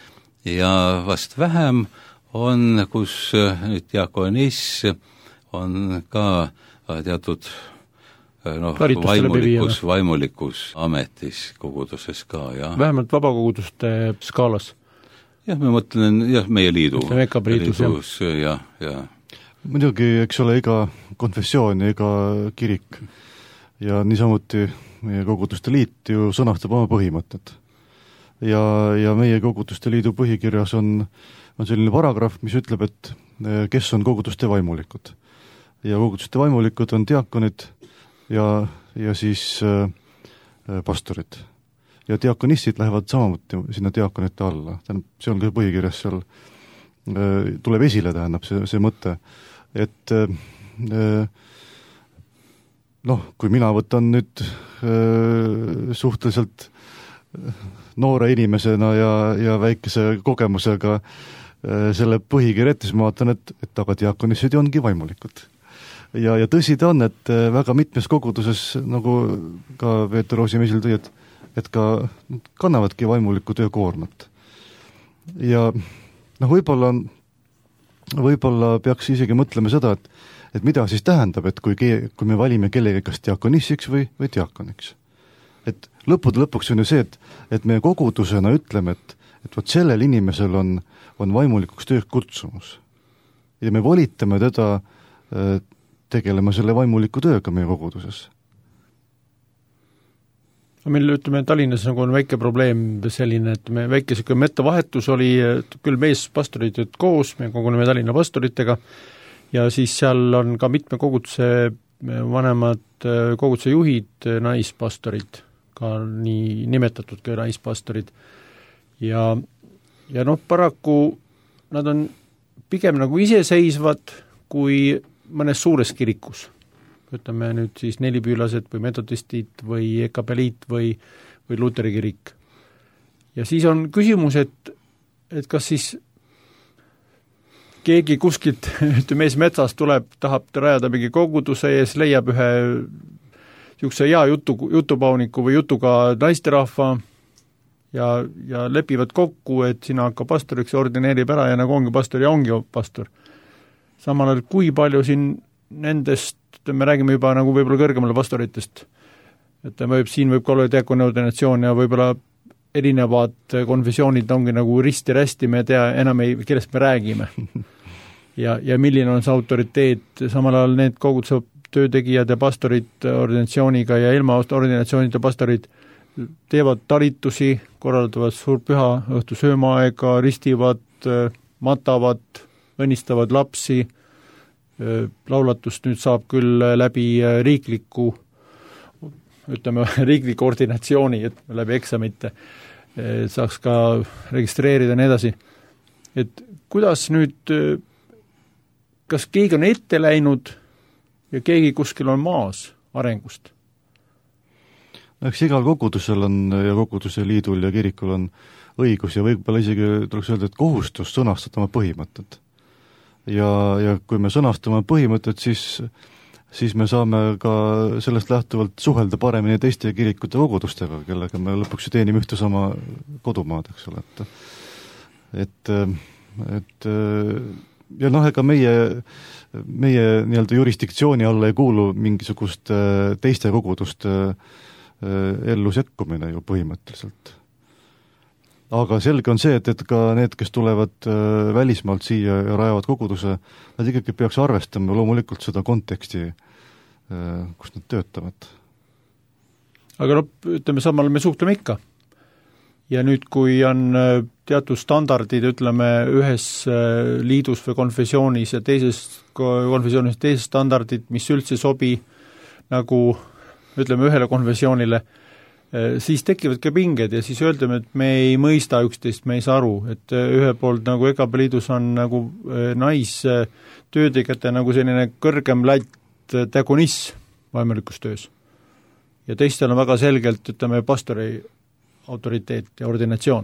Ja vast vähem on, kus diakoniss on ka teatud noh, vaimulikus, vaimulikus ametis koguduses ka, jah. Vähemalt vabakoguduste skaalas. Jah, me mõtlen, jah, meie liidu. Liidus, jah, jah. Muidugi, eks ole, iga konfessioon ja iga kirik ja niisamuti meie koguduste liit ju sõnastab oma põhimõtted. Ja, ja meie koguduste liidu põhikirjas on, on selline paragrahv, mis ütleb, et kes on koguduste vaimulikud. Ja koguduste vaimulikud on diakonid ja, ja siis äh, pastorid. Ja diakonissid lähevad samamoodi sinna diakonite alla. See on ka põhikirjas seal, äh, tuleb esile, tähendab see, see mõte, et äh, noh, kui mina võtan nüüd äh, suhteliselt noore inimesena ja, ja väikese kogemusega äh, selle põhikirja ette, siis ma vaatan, et, et aga diakonissid ongi vaimulikud. Ja, ja tõsi ta on, et väga mitmes koguduses, nagu ka Peeter Roosimesil tõi, et, et ka kannavadki vaimuliku töö koormat. Ja noh, võib-olla, võib-olla peaks isegi mõtlema seda, et, et mida siis tähendab, et kui, kui me valime kellegi kas diakonissiks või, või diakoniks. Et lõppude lõpuks on ju see, et, et me kogudusena ütleme, et, et võt sellel inimesel on, on vaimulikuks tööks kutsumus. Ja me volitame teda äh, tegelema selle vaimuliku tööga meie koguduses. Meil ütleme, Tallinnas nagu on väike probleem selline, et me väike siuke metavahetus oli, küll mees pastorid koos, me koguneme Tallinna pastoritega ja siis seal on ka mitme koguduse vanemad koguduse juhid, naispastorid, ka nii nimetatud ka naispastorid. Ja, ja noh, paraku nad on pigem nagu iseseisvad kui mõnes suures kirikus. Ütleme nüüd siis nelipüülased või metodistid või ekapeliit või, või Luteri kirik. Ja siis on küsimus, et, et kas siis keegi kuskilt, et mees metsast tuleb, tahab rajada mingi koguduse ees, leiab ühe niisuguse hea jutu, jutupauniku või jutuga naisterahva ja, ja lepivad kokku, et sina hakka pastoriks ja ordineerib ära ja nagu ongi pastor ja ongi pastor. Samal ajal, kui palju siin nendest, me räägime juba nagu võib-olla kõrgemale pastoritest, et võib, siin võib ka olla diakoni ordinatsioon ja võib-olla erinevad konfessioonid ongi nagu risti-rästi, me ei tea enam, ei, kellest me räägime. Ja, ja milline on see autoriteet, samal ajal need koguduse töötegijad ja pastorid ordinatsiooniga ja ilma ordinatsioonid ja pastorid teevad talitusi, korraldavad suurpüha õhtu söömaaega, ristivad, matavad, õnnistavad lapsi, laulatust nüüd saab küll läbi riikliku, ütleme, riikliku ordinatsiooni, et läbi eksamite saaks ka registreerida ja nii edasi. Et kuidas nüüd, kas keegi on ette läinud ja keegi kuskil on maas arengust? Eks igal kogudusel on ja koguduse liidul ja kirikul on õigus ja võib-olla isegi tuleks öelda, et kohustus sõnastada oma põhimõtted. Ja, ja kui me sõnastame põhimõtted, siis, siis me saame ka sellest lähtuvalt suhelda paremini teiste kirikute kogudustega, kellega me lõpuks teenime ühte sama kodumaad, eks ole. Et, et, et ja noh, ega meie, meie nii-öelda jurisdiktsiooni alla ei kuulu mingisugust teiste koguduste ellu sekkumine ju põhimõtteliselt. Aga selge on see, et, et ka need, kes tulevad äh, välismaalt siia ja rajavad koguduse, nad ikkagi peaks arvestama loomulikult seda konteksti, äh, kus nad töötavad. Aga no, ütleme, samal me suhtleme ikka. Ja nüüd, kui on teatud standardid, ütleme, ühes liidus või konfessioonis ja teises konfessioonis teised standardid, mis üldse ei sobi nagu ütleme ühele konfessioonile, siis tekivad ka pinged ja siis öeldame, et me ei mõista üksteist, me ei saa aru, et ühe poolt nagu E K P liidus on nagu naistöötegijate nagu selline kõrgem lätt diakonism vaimalikus töös. Ja teistel on väga selgelt, ütleme, pastori autoriteet ja ordinatsioon.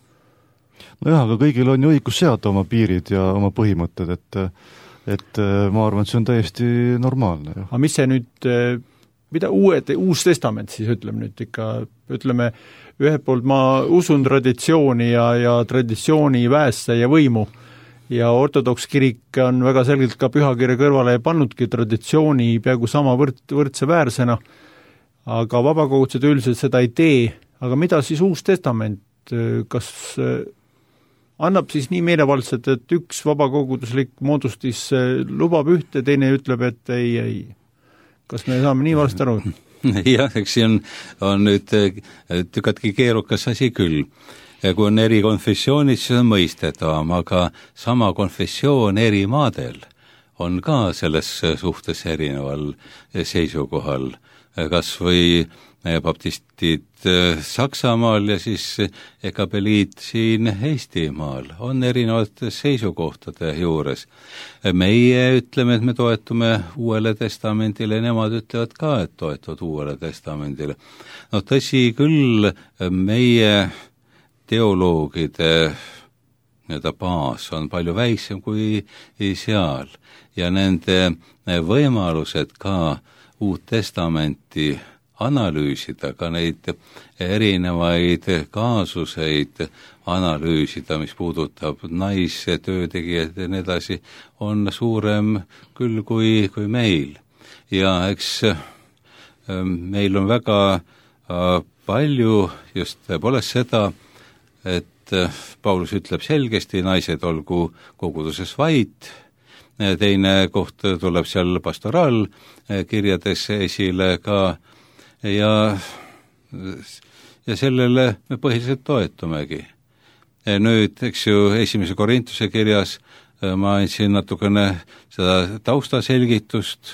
No jah, aga kõigil on ju õigus seada oma piirid ja oma põhimõtted, et et ma arvan, et see on täiesti normaalne. Jah. Aga mis see nüüd, mida uued, uus testament siis ütleme nüüd ikka, ütleme, ühe poolt ma usun traditsiooni ja, ja traditsiooni väesse ja võimu ja ortodoks kirik on väga selgelt ka pühakirja kõrvale pannudki traditsiooni peaaegu sama võrd, võrdse väärsena, aga vabakogudused üldiselt seda ei tee, aga mida siis uus testament, kas annab siis nii meelevaldselt, et üks vabakoguduslik moodustis lubab ühte, teine ütleb, et ei, ei. Kas me saame nii valesti aru? Jah, eks see on, on nüüd tükatki keerukas asi küll. Kui on eri konfessioonid, siis on mõistetavam, aga sama konfessioon eri maadel on ka selles suhtes erineval seisukohal. Kas või baptistid Saksamaal ja siis E K P liit siin Eestimaal on erinevate seisukohtade juures. Meie ütleme, et me toetume uuele testamendile, nemad ütlevad ka, et toetuvad uuele testamendile. No tõsi küll, meie teoloogide nii-öelda baas on palju väiksem kui seal ja nende võimalused ka uut testamenti analüüsida, ka neid erinevaid kaasuseid analüüsida, mis puudutab naise töötegijaid ja nii edasi, on suurem küll kui, kui meil. Ja eks meil on väga palju just tõepoolest seda, et Paulus ütleb selgesti, naised olgu koguduses vait, teine koht tuleb seal pastoraal kirjades esile ka ja, ja sellele me põhiliselt toetumegi. Nüüd, eks ju, esimese Korintuse kirjas ma andsin natukene seda taustaselgitust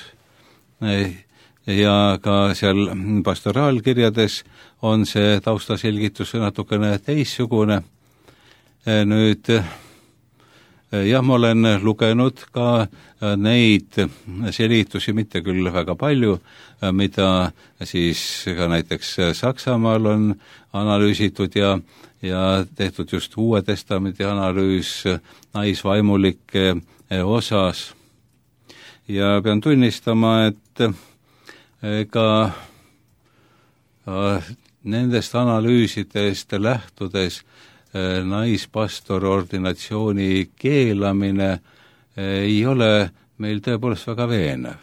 ja ka seal pastoraalkirjades on see taustaselgitus natukene teissugune. Nüüd jah, ma olen lugenud ka neid selitusi, mitte küll väga palju, mida siis ka näiteks Saksamaal on analüüsitud ja, ja tehtud just Uue Testamendi analüüs naisvaimulike osas. Ja pean tunnistama, et ka nendest analüüsidest lähtudes naispastori ordinatsiooni keelamine ei ole meil tõepoolest väga veenev.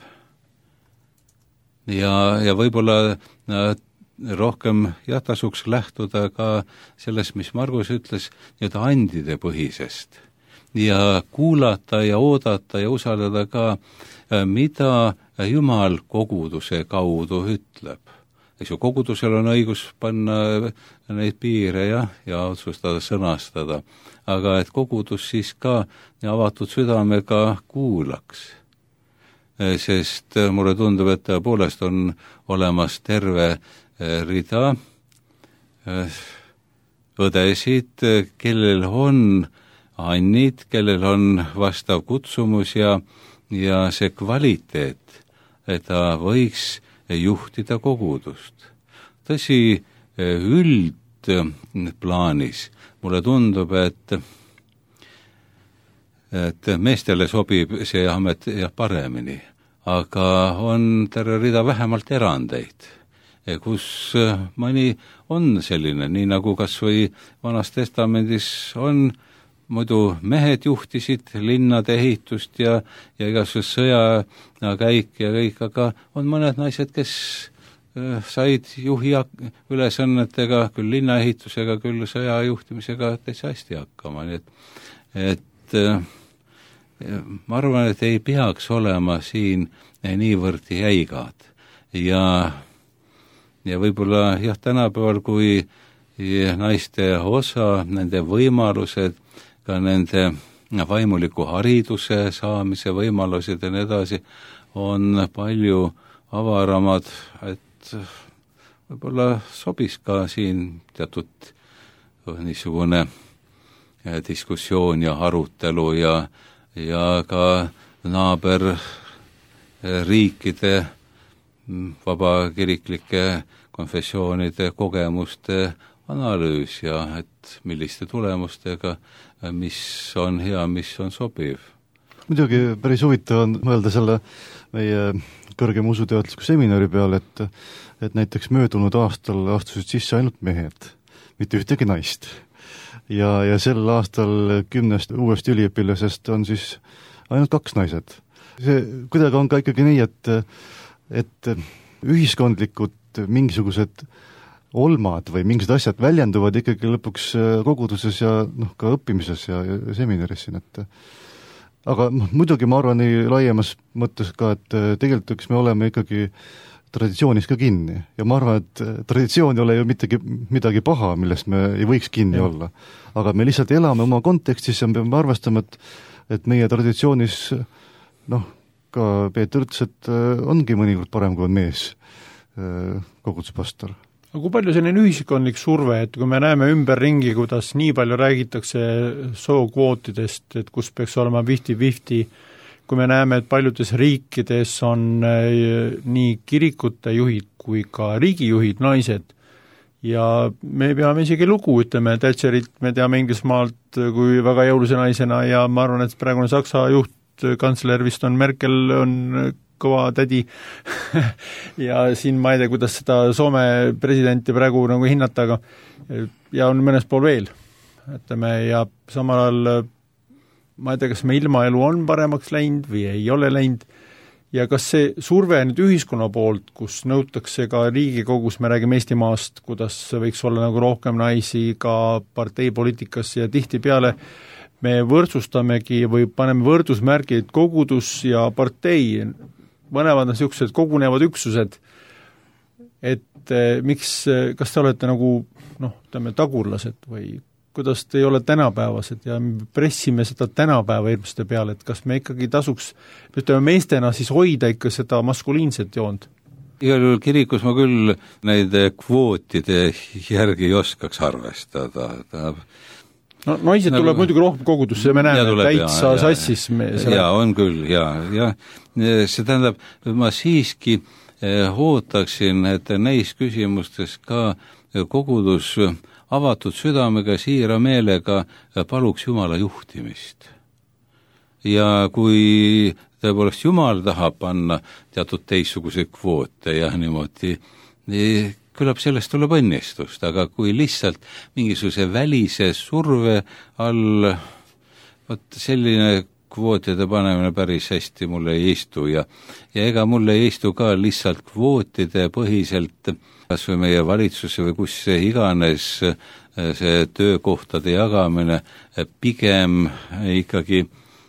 Ja, ja võib-olla rohkem jah, tasuks lähtuda ka sellest, mis Margus ütles, nii-öelda andide põhisest. Ja kuulata ja oodata ja usaldada ka, mida Jumal koguduse kaudu ütleb. Eks ju, kogudusel on õigus panna neid piire ja, ja otsustada sõnastada, aga et kogudus siis ka avatud südamega kuulaks. Sest mulle tundub, et tõepoolest on olemas terve rida õdesid, kellel on annid, kellel on vastav kutsumus ja, ja see kvaliteet, et ta võiks juhtida kogudust. Tõsi, üldplaanis mulle tundub, et, et meestele sobib see amet jah paremini, aga on terve rida vähemalt erandeid, kus mõni on selline, nii nagu kas või Vanas Testamendis on muidu mehed juhtisid linnade ehitust ja, ja igasugust sõjakäik ja kõik, aga on mõned naised, kes said juhi ülesannetega, küll linnaehitusega, küll sõjajuhtimisega täitsa hästi hakkama, nii et, et ma arvan, et ei peaks olema siin niivõrd jäigad ja, ja võib-olla jah, tänapäeval, kui ja naiste osa, nende võimalused, ka nende vaimuliku hariduse saamise võimalused ja nii edasi on palju avaramad, et võib-olla sobis ka siin teatud niisugune diskussioon ja arutelu ja, ja ka naaberriikide vabakiriklike konfessioonide kogemuste analüüs ja et milliste tulemustega, mis on hea, mis on sobiv. Muidugi päris huvitav on mõelda selle meie kõrgema usuteadusliku seminari peale, et, et näiteks möödunud aastal astusid sisse ainult mehed, mitte ühtegi naist. Ja, ja sel aastal kümnest uuest üliõpilasest on siis ainult kaks naised. See kuidagi on ka ikkagi nii, et, et ühiskondlikud mingisugused olmad või mingisugused asjad väljenduvad ikkagi lõpuks koguduses ja noh, ka õppimises ja, ja seminaris siin, et aga muidugi ma arvan nii laiemas mõttes ka, et tegelikult eks me oleme ikkagi traditsioonis ka kinni ja ma arvan, et traditsioon ei ole ju mittegi, midagi paha, millest me ei võiks kinni ja. olla. Aga me lihtsalt elame oma kontekstis ja me peame arvestama, et, et meie traditsioonis noh, ka Peeter ütles, et ongi mõnikord parem, kui on mees koguduspastor. Aga kui palju selline ühiskondlik surve, et kui me näeme ümberringi, kuidas nii palju räägitakse sookvootidest, et kus peaks olema fifty-fifty, kui me näeme, et paljudes riikides on nii kirikute juhid kui ka riigijuhid naised ja me peame isegi lugu, ütleme, Thatcherit me teame Inglismaalt kui väga jõulise naisena ja ma arvan, et praegune Saksa juht, kantsler vist on Merkel, on kõva tädi ja siin ma ei tea, kuidas seda Soome presidenti praegu nagu hinnata, aga ja on mõnes pool veel, ütleme, ja samal ajal ma ei tea, kas me ilmaelu on paremaks läinud või ei ole läinud ja kas see surve nüüd ühiskonna poolt, kus nõutakse ka Riigikogus, me räägime Eestimaast, kuidas võiks olla nagu rohkem naisi ka parteipoliitikas ja tihtipeale me võrdsustamegi või paneme võrdusmärgid kogudus ja partei, mõlemad on niisugused kogunevad üksused, et eh, miks, kas te olete nagu noh, ütleme tagurlased või kuidas te ei ole tänapäevased ja pressime seda tänapäeva ilmste peale, et kas me ikkagi tasuks, ütleme meestena siis hoida ikka seda maskuliinset joont? Igal juhul kirikus ma küll neid kvootide järgi ei oskaks arvestada, tähendab no naised nagu, tuleb muidugi rohkem kogudusse ja me näeme tuleb, täitsa ja, sassis me selle... jaa, on küll, jaa, ja see tähendab, ma siiski ootaksin, et neis küsimustes ka kogudus avatud südamega, siira meelega paluks Jumala juhtimist. Ja kui tõepoolest Jumal tahab panna teatud teistsuguseid kvoote ja niimoodi, küllap sellest tuleb õnnistust, aga kui lihtsalt mingisuguse välise surve all, vot selline kvootide panemine päris hästi mulle ei istu ja, ja ega mulle ei istu ka lihtsalt kvootide põhiselt, kas või meie valitsuse või kus see iganes see töökohtade jagamine, pigem ikkagi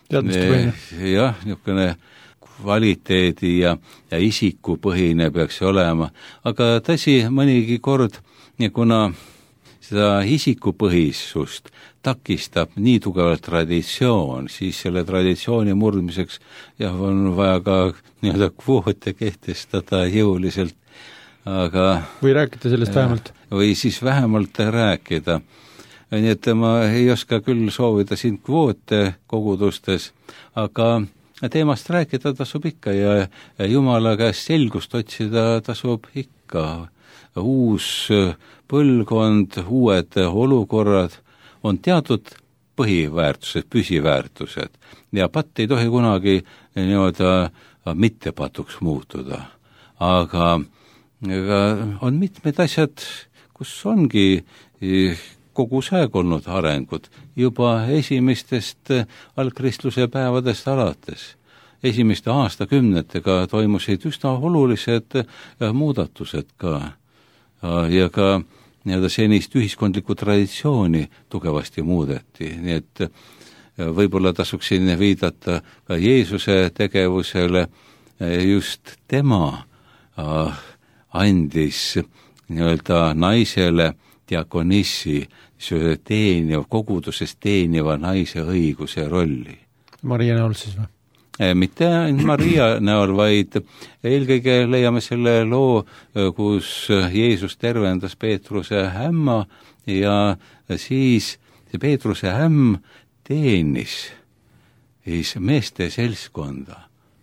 jah, niisugune kvaliteedi ja, ja isikupõhine peaks olema, aga tõsi, mõnigi kord, kuna seda isikupõhisust takistab nii tugevalt traditsioon, siis selle traditsiooni murdmiseks jah, on vaja ka nii-öelda kvoote kehtestada jõuliselt, aga või rääkida sellest vähemalt. Või siis vähemalt rääkida. Nii et ma ei oska küll soovida siin kvoote kogudustes, aga teemast rääkida tasub ikka ja Jumala käest selgust otsida tasub ikka. Uus põlvkond, uued olukorrad on teatud põhiväärtused, püsiväärtused ja patt ei tohi kunagi niimoodi mittepatuks muutuda. Aga, aga on mitmed asjad, kus ongi kogu aeg olnud arengud juba esimestest algkristluse päevadest alates. Esimeste aastakümnetega toimusid üsna olulised muudatused ka ja ka nii-öelda senist ühiskondlikku traditsiooni tugevasti muudeti, nii et võib-olla tasuks siin viidata ka Jeesuse tegevusele, just tema andis nii-öelda naisele diakonissi, teeniv, koguduses teeniva naise õiguse rolli. Maria näol siis või? Mitte ainult Maria näol, vaid eelkõige leiame selle loo, kus Jeesus tervendas Peetruse hämma ja siis see Peetruse hämm teenis siis meeste seltskonda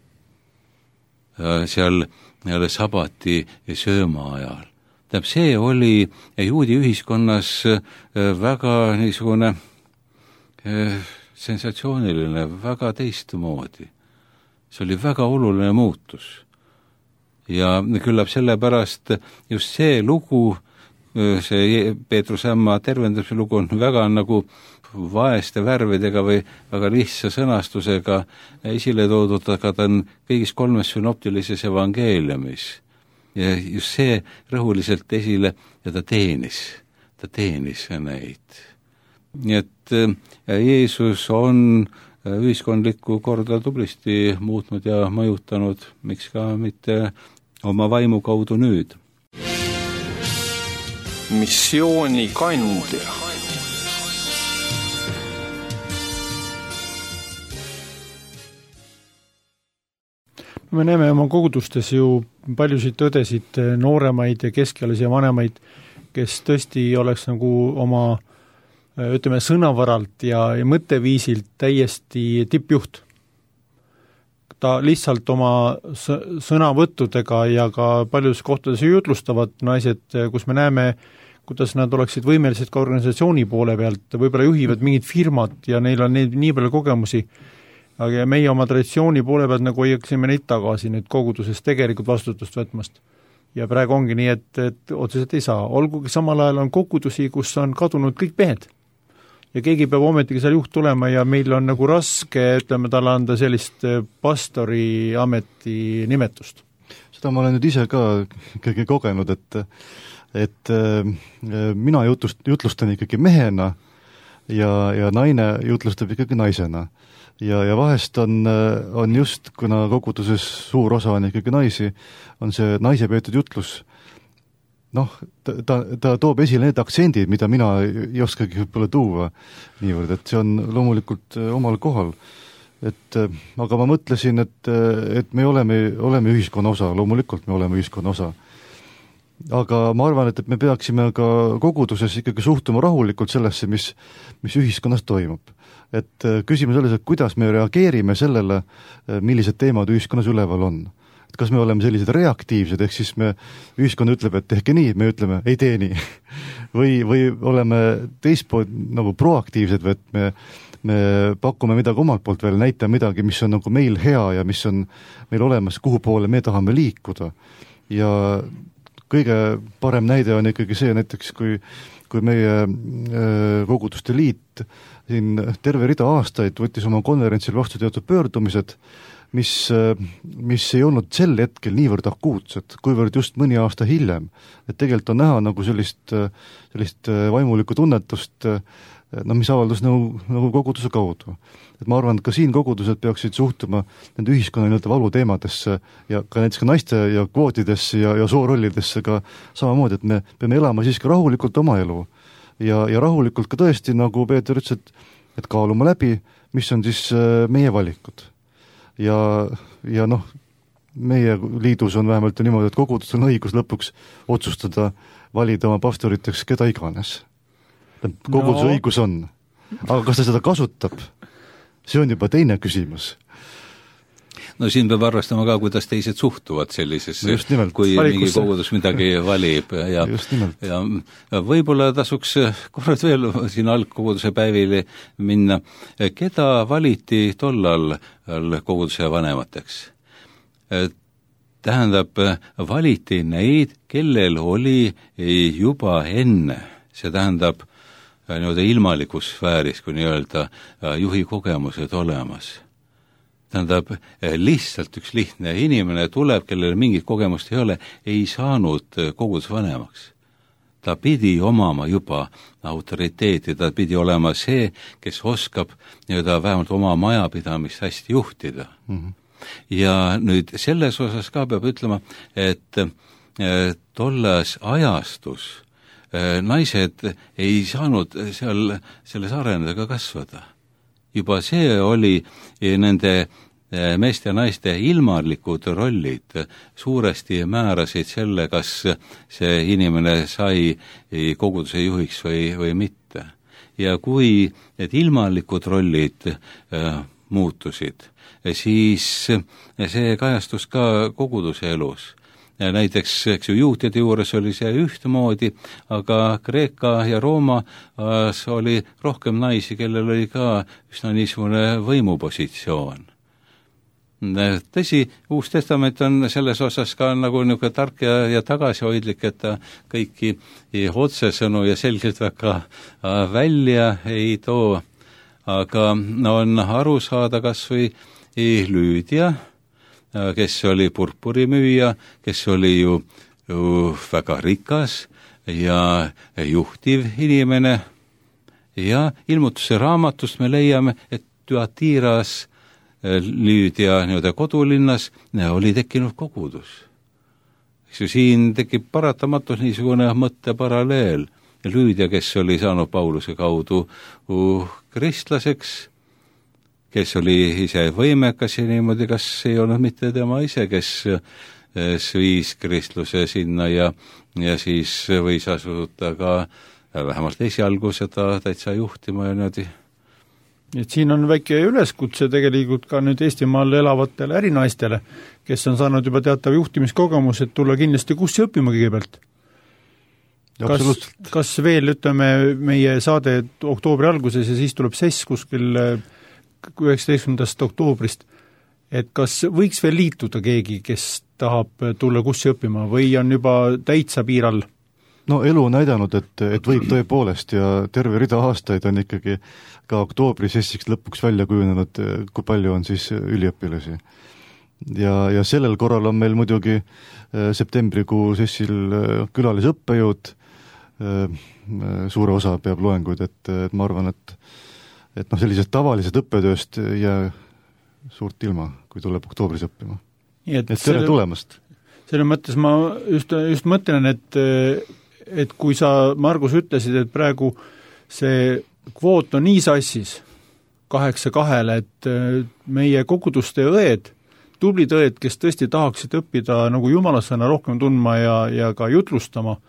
seal sabati sööma ajal. Tähendab, see oli juudi ühiskonnas väga niisugune sensatsiooniline, väga teistmoodi. See oli väga oluline muutus. Ja küllap sellepärast just see lugu, see Peetruse hämma tervendamise lugu on väga nagu vaeste värvidega või väga lihtsa sõnastusega esile toodud, aga ta on kõigis kolmes synoptilises evangeeliumis. Ja just see rõhuliselt esile ja ta teenis, ta teenis neid. Nii et Jeesus on ühiskondlikku korda tublisti muutnud ja mõjutanud, miks ka mitte oma vaimu kaudu nüüd. Missioonikandja. Me näeme oma kogudustes ju paljusid tõdesid, nooremaid ja keskealisi ja vanemaid, kes tõesti oleks nagu oma ütleme sõnavaralt ja, ja mõtteviisilt täiesti tippjuht. Ta lihtsalt oma sõnavõttudega ja ka paljudes kohtades jutlustavad naised, kus me näeme, kuidas nad oleksid võimelised ka organisatsiooni poole pealt, võib-olla juhivad mingid firmad ja neil on neid nii palju kogemusi, aga meie oma traditsiooni poole pealt nagu hoiaksime neid tagasi nüüd koguduses tegelikult vastutust võtmast. Ja praegu ongi nii, et, et otseselt ei saa. Olgugi samal ajal on kogudusi, kus on kadunud kõik mehed. Ja keegi peab ometigi seal juht tulema ja meil on nagu raske, ütleme, talle anda sellist pastori ameti nimetust. Seda ma olen nüüd ise ka ikkagi kogenud, et, et mina jutlust, jutlustan ikkagi mehena ja, ja naine jutlustab ikkagi naisena. Ja, ja vahest on, on just, kuna koguduses suur osa on ikkagi naisi, on see naise peetud jutlus. Noh, ta, ta, ta toob esile need aktsendid, mida mina ei oskagi võib-olla tuua niivõrd, et see on loomulikult omal kohal. Et, aga ma mõtlesin, et, et me oleme, oleme ühiskonna osa, loomulikult me oleme ühiskonna osa. Aga ma arvan, et, et me peaksime ka koguduses ikkagi suhtuma rahulikult sellesse, mis, mis ühiskonnas toimub. Et küsimus selles, et kuidas me reageerime sellele, millised teemad ühiskonnas üleval on. Et kas me oleme sellised reaktiivsed, ehk siis me, ühiskond ütleb, et tehke nii, me ütleme, ei tee nii. või, või oleme teistpool nagu proaktiivsed, või et me, me pakume midagi omalt poolt veel, näitame midagi, mis on nagu meil hea ja mis on meil olemas, kuhu poole me tahame liikuda. Ja kõige parem näide on ikkagi see näiteks, kui, kui meie koguduste liit siin terve rida aastaid võttis oma konverentsil vastu teatud pöördumised, mis, mis ei olnud sel hetkel niivõrd akuutsed, kuivõrd just mõni aasta hiljem. Et tegelikult on näha nagu sellist, sellist vaimulikku tunnetust, no mis avaldus nagu, nagu koguduse kaudu. Et ma arvan, et ka siin kogudused peaksid suhtuma nende ühiskonna nii-öelda valuteemadesse ja ka näiteks ka naiste ja kvootidesse ja, ja soorollidesse ka samamoodi, et me peame elama siiski rahulikult oma elu ja, ja rahulikult ka tõesti, nagu Peeter ütles, et, et kaaluma läbi, mis on siis meie valikud. Ja, ja noh, meie liidus on vähemalt niimoodi, et kogudus on õigus lõpuks otsustada, valida oma pastoriteks keda iganes. Koguduse no. õigus on. Aga kas ta seda kasutab? See on juba teine küsimus. No siin peab arvestama ka, kuidas teised suhtuvad sellisesse, no kui valikusse. Mingi kogudus midagi valib. Ja, ja võib-olla tasuks korrad veel siin algkoguduse päevili minna. Keda valiti tollal koguduse vanemateks? Tähendab, valiti neid, kellel oli juba enne. See tähendab nii-öelda ilmalikus sfääris, kui nii-öelda juhi kogemused olemas. Tähendab, lihtsalt üks lihtne inimene tuleb, kellel mingit kogemust ei ole, ei saanud koguduse vanemaks. Ta pidi omama juba autoriteeti, ta pidi olema see, kes oskab nii-öelda vähemalt oma majapidamist hästi juhtida. Mm-hmm. Ja nüüd selles osas ka peab ütlema, et tolles ajastus naised ei saanud seal selles areneda kasvada. Juba see oli nende meeste ja naiste ilmarlikud rollid suuresti määrasid selle, kas see inimene sai koguduse juhiks või, või mitte. Ja kui need ilmarlikud rollid äh, muutusid, siis see kajastus ka koguduse elus. Ja näiteks, eks ju, juutide juures oli see ühtemoodi, aga Kreeka ja Roomas oli rohkem naisi, kellel oli ka üsna niisugune võimupositsioon. Tõsi, Uus Testament on selles osas ka nagu niisugune tark ja, ja tagasihoidlik, et ta kõiki otsesõnu ja selgelt väga välja ei too, aga on aru saada kas või Lüüdia, kes oli purpurimüüja, kes oli ju, ju väga rikas ja juhtiv inimene, ja ilmutuse raamatust me leiame, et Thyatiras Lüüdia nii-öelda kodulinnas oli tekkinud kogudus. Eks ju, siin tekib paratamatult niisugune mõtteparalleel. Lüüdia, kes oli saanud Pauluse kaudu kristlaseks, kes oli ise võimekas ja niimoodi, kas ei olnud mitte tema ise, kes viis kristluse sinna ja, ja siis võis asuda ka vähemalt esialgu seda täitsa juhtima ja niimoodi. Et siin on väike üleskutse tegelikult ka nüüd Eestimaal elavatele ärinaistele, kes on saanud juba teatav juhtimiskogemus, et tulla kindlasti kussi õppima kõigepealt. Kas, kas veel, ütleme, meie saade oktoobri alguses ja siis tuleb sess kuskil üheksateistkümnendast oktoobrist, et kas võiks veel liituda keegi, kes tahab tulla kussi õppima või on juba täitsa piiral? No elu on näidanud, et, et võib tõepoolest ja terve rida aastaid on ikkagi ka oktoobri sessiks lõpuks välja kujunenud, kui palju on siis üliõpilasi. Ja, ja sellel korral on meil muidugi septembrikuu sessil külalisõppejõud, suure osa peab loenguid, et, et ma arvan, et, et no sellisest tavalisest õppetööst ei jää suurt ilma, kui tuleb oktoobris õppima. Et, et tere selle, tulemast! Selle mõttes ma just, just mõtlen, et et kui sa, Margus, ütlesid, et praegu see kvoot on nii sassis kaheksa kahele, et meie koguduste õed, tublid õed, kes tõesti tahaksid õppida nagu jumalasõna rohkem tundma ja, ja ka jutlustama,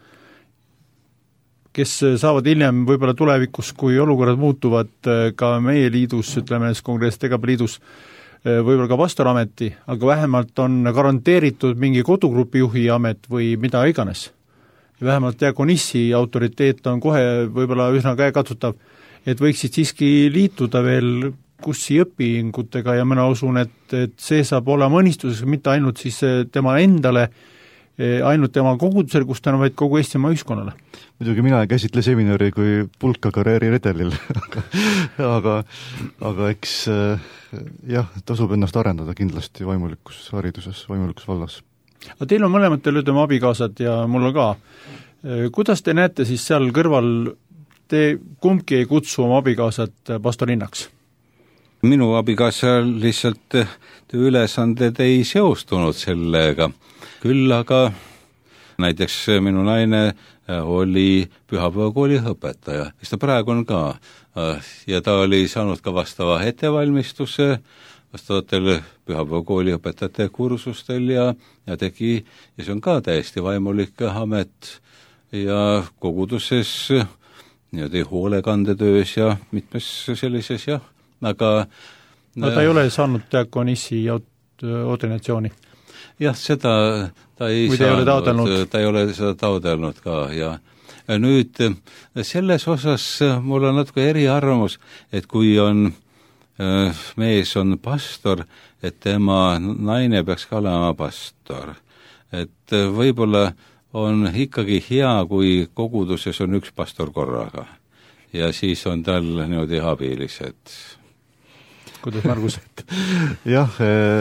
kes saavad hiljem võib-olla tulevikus, kui olukorrad muutuvad ka meie liidus, ütleme näiteks Kongress Tegaba liidus, võib-olla ka pastorameti, aga vähemalt on garanteeritud mingi kodugrupi juhi amet või mida iganes. Vähemalt diakonissi autoriteet on kohe võib-olla üsna käekatsutav, et võiksid siiski liituda veel kussi õpingutega ja mina usun, et, et see saab olema õnnistuseks mitte ainult siis tema endale, ainult tema kogudusel, kus ta on, vaid kogu Eestimaa ühiskonnale. Muidugi mina ei käsitle seminari kui pulka karjääriredelil, aga, aga eks jah, tasub ennast arendada kindlasti vaimulikus hariduses, vaimulikus vallas. Aga teil on mõlematel, ütleme, abikaasad ja mul on ka. Kuidas te näete siis seal kõrval, te kumbki ei kutsu oma abikaasat pastorinnaks? Minu abikaasa lihtsalt ülesanded ei seostunud sellega. Küll aga näiteks minu naine oli pühapäevakooli õpetaja, kes ta praegu on ka. Ja ta oli saanud ka vastava ettevalmistuse vastavatel pühapäevakooli õpetajate kursustel ja, ja tegi, ja see on ka täiesti vaimulik amet ja koguduses niimoodi hoolekandetöös ja mitmes sellises, jah, aga no ta ei ole saanud diakonissi ordinatsiooni? Jah, seda ta ei Või saanud, ta ei ole seda taodelnud ka ja nüüd selles osas mul on natuke eriarvamus, et kui on mees on pastor, et tema naine peaks ka olema pastor. Et võib-olla on ikkagi hea, kui koguduses on üks pastor korraga ja siis on tal niimoodi abilised. Kuidas, Margus? jah,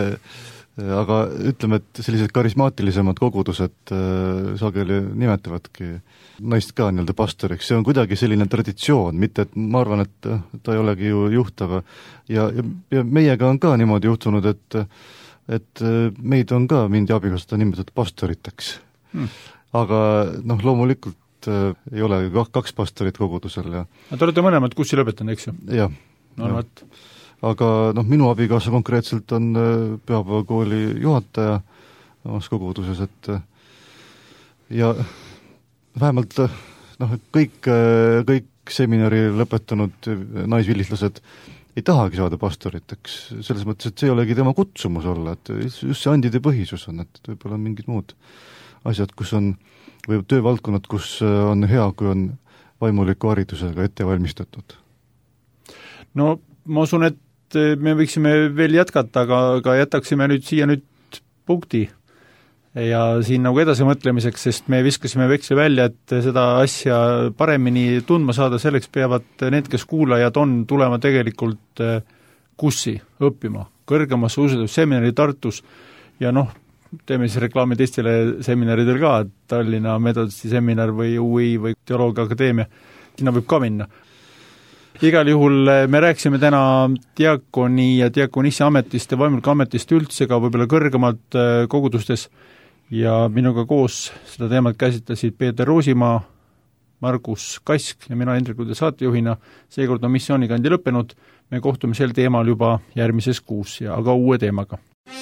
aga ütleme, et sellised karismaatilisemad kogudused sageli nimetavadki naist ka nii-öelda pastoriks, see on kuidagi selline traditsioon, mitte et ma arvan, et ta ei olegi ju juht, aga ja, ja, ja meiega on ka niimoodi juhtunud, et et meid on ka mindi abikaasata nimetatud pastoriteks hmm.. aga noh, loomulikult et äh, ei ole kaks pastorit kogudusel ja Te olete mõlemad kussi lõpetanud, eks ju? jah. No, no, võt. Aga noh, minu abikaasa konkreetselt on pühapäevakooli juhataja omas koguduses, et ja vähemalt noh, kõik, kõik seminari lõpetanud naisvilistlased ei tahagi saada pastorit, eks selles mõttes, et see ei olegi tema kutsumus olla, et just see andide põhisus on, et võib-olla on mingid muud asjad, kus on, või töövaldkonnad, kus on hea, kui on vaimuliku haridusega ette valmistatud. No ma usun, et me võiksime veel jätkata, aga, aga jätaksime nüüd siia nüüd punkti ja siin nagu edasi mõtlemiseks, sest me viskasime veksli välja, et seda asja paremini tundma saada, selleks peavad need, kes kuulajad on, tulema tegelikult kussi õppima, kõrgemasse ususeminari Tartus ja noh, teeme siis reklaami teistele seminaridel ka, Tallinna Metodisti seminar või U I või Teoloogia Akadeemia, sinna võib ka minna. Igal juhul me rääkisime täna diakoni ja diakonissi ametist ja vaimuliku ametist üldse ka võib-olla kõrgemalt kogudustes ja minuga koos seda teemat käsitlesid Peeter Roosimaa, Margus Kask ja mina Hendrik Ude saatejuhina. Seekord on missioonikandi lõppenud, me kohtume sel teemal juba järgmises kuus ja aga uue teemaga.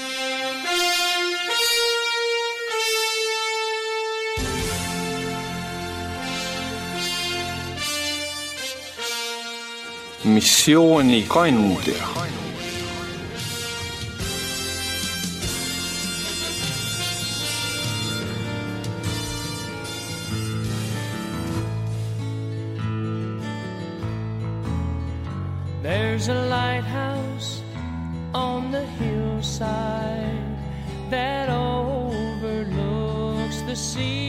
Missioonikandja. There's a lighthouse on the hillside that overlooks the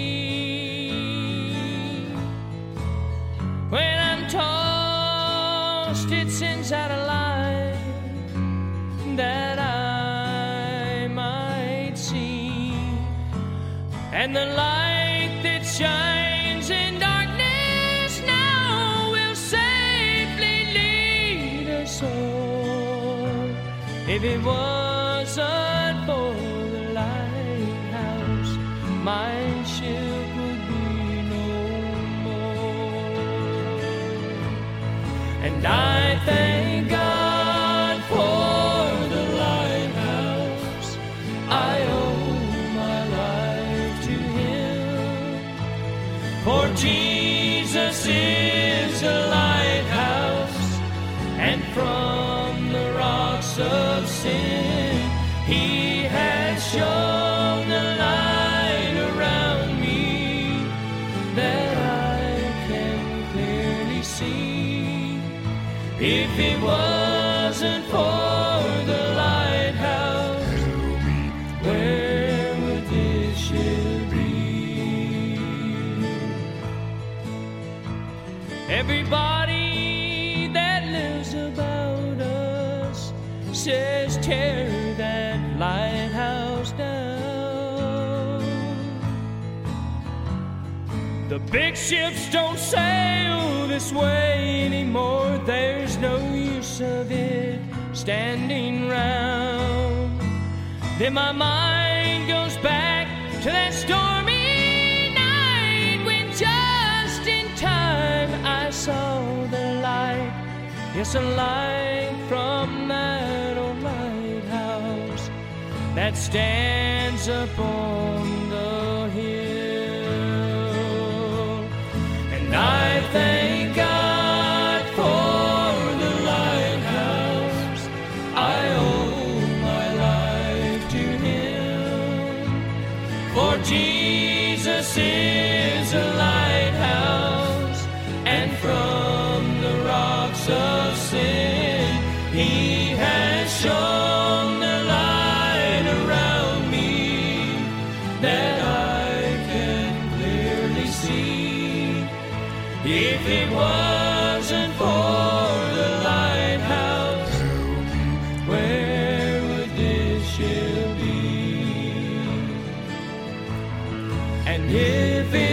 sea. When I'm tossed, it sends out a light that I might see, and the light that shines in darkness now will safely lead us all. If it wasn't for the lighthouse, my ship would be no more. And I thank God for the lighthouse. I owe my life to Him, for Jesus is a lighthouse, and from the rocks of sin He has shown the light around me that I can clearly see. If it wasn't for the lighthouse, where would this ship be? Everybody that lives about us says tear that lighthouse down. The big ships don't sail this way anymore. There's no use of it standing round. Then my mind goes back to that stormy night when just in time I saw the light. Yes, a light from that old lighthouse that stands up on the hill. And I thank God for the lighthouse. I owe my life to Him, for Jesus is a lighthouse, and from the rocks of sin He has shown the light around me that I can clearly see. If it wasn't for the lighthouse, where would this ship be? And if it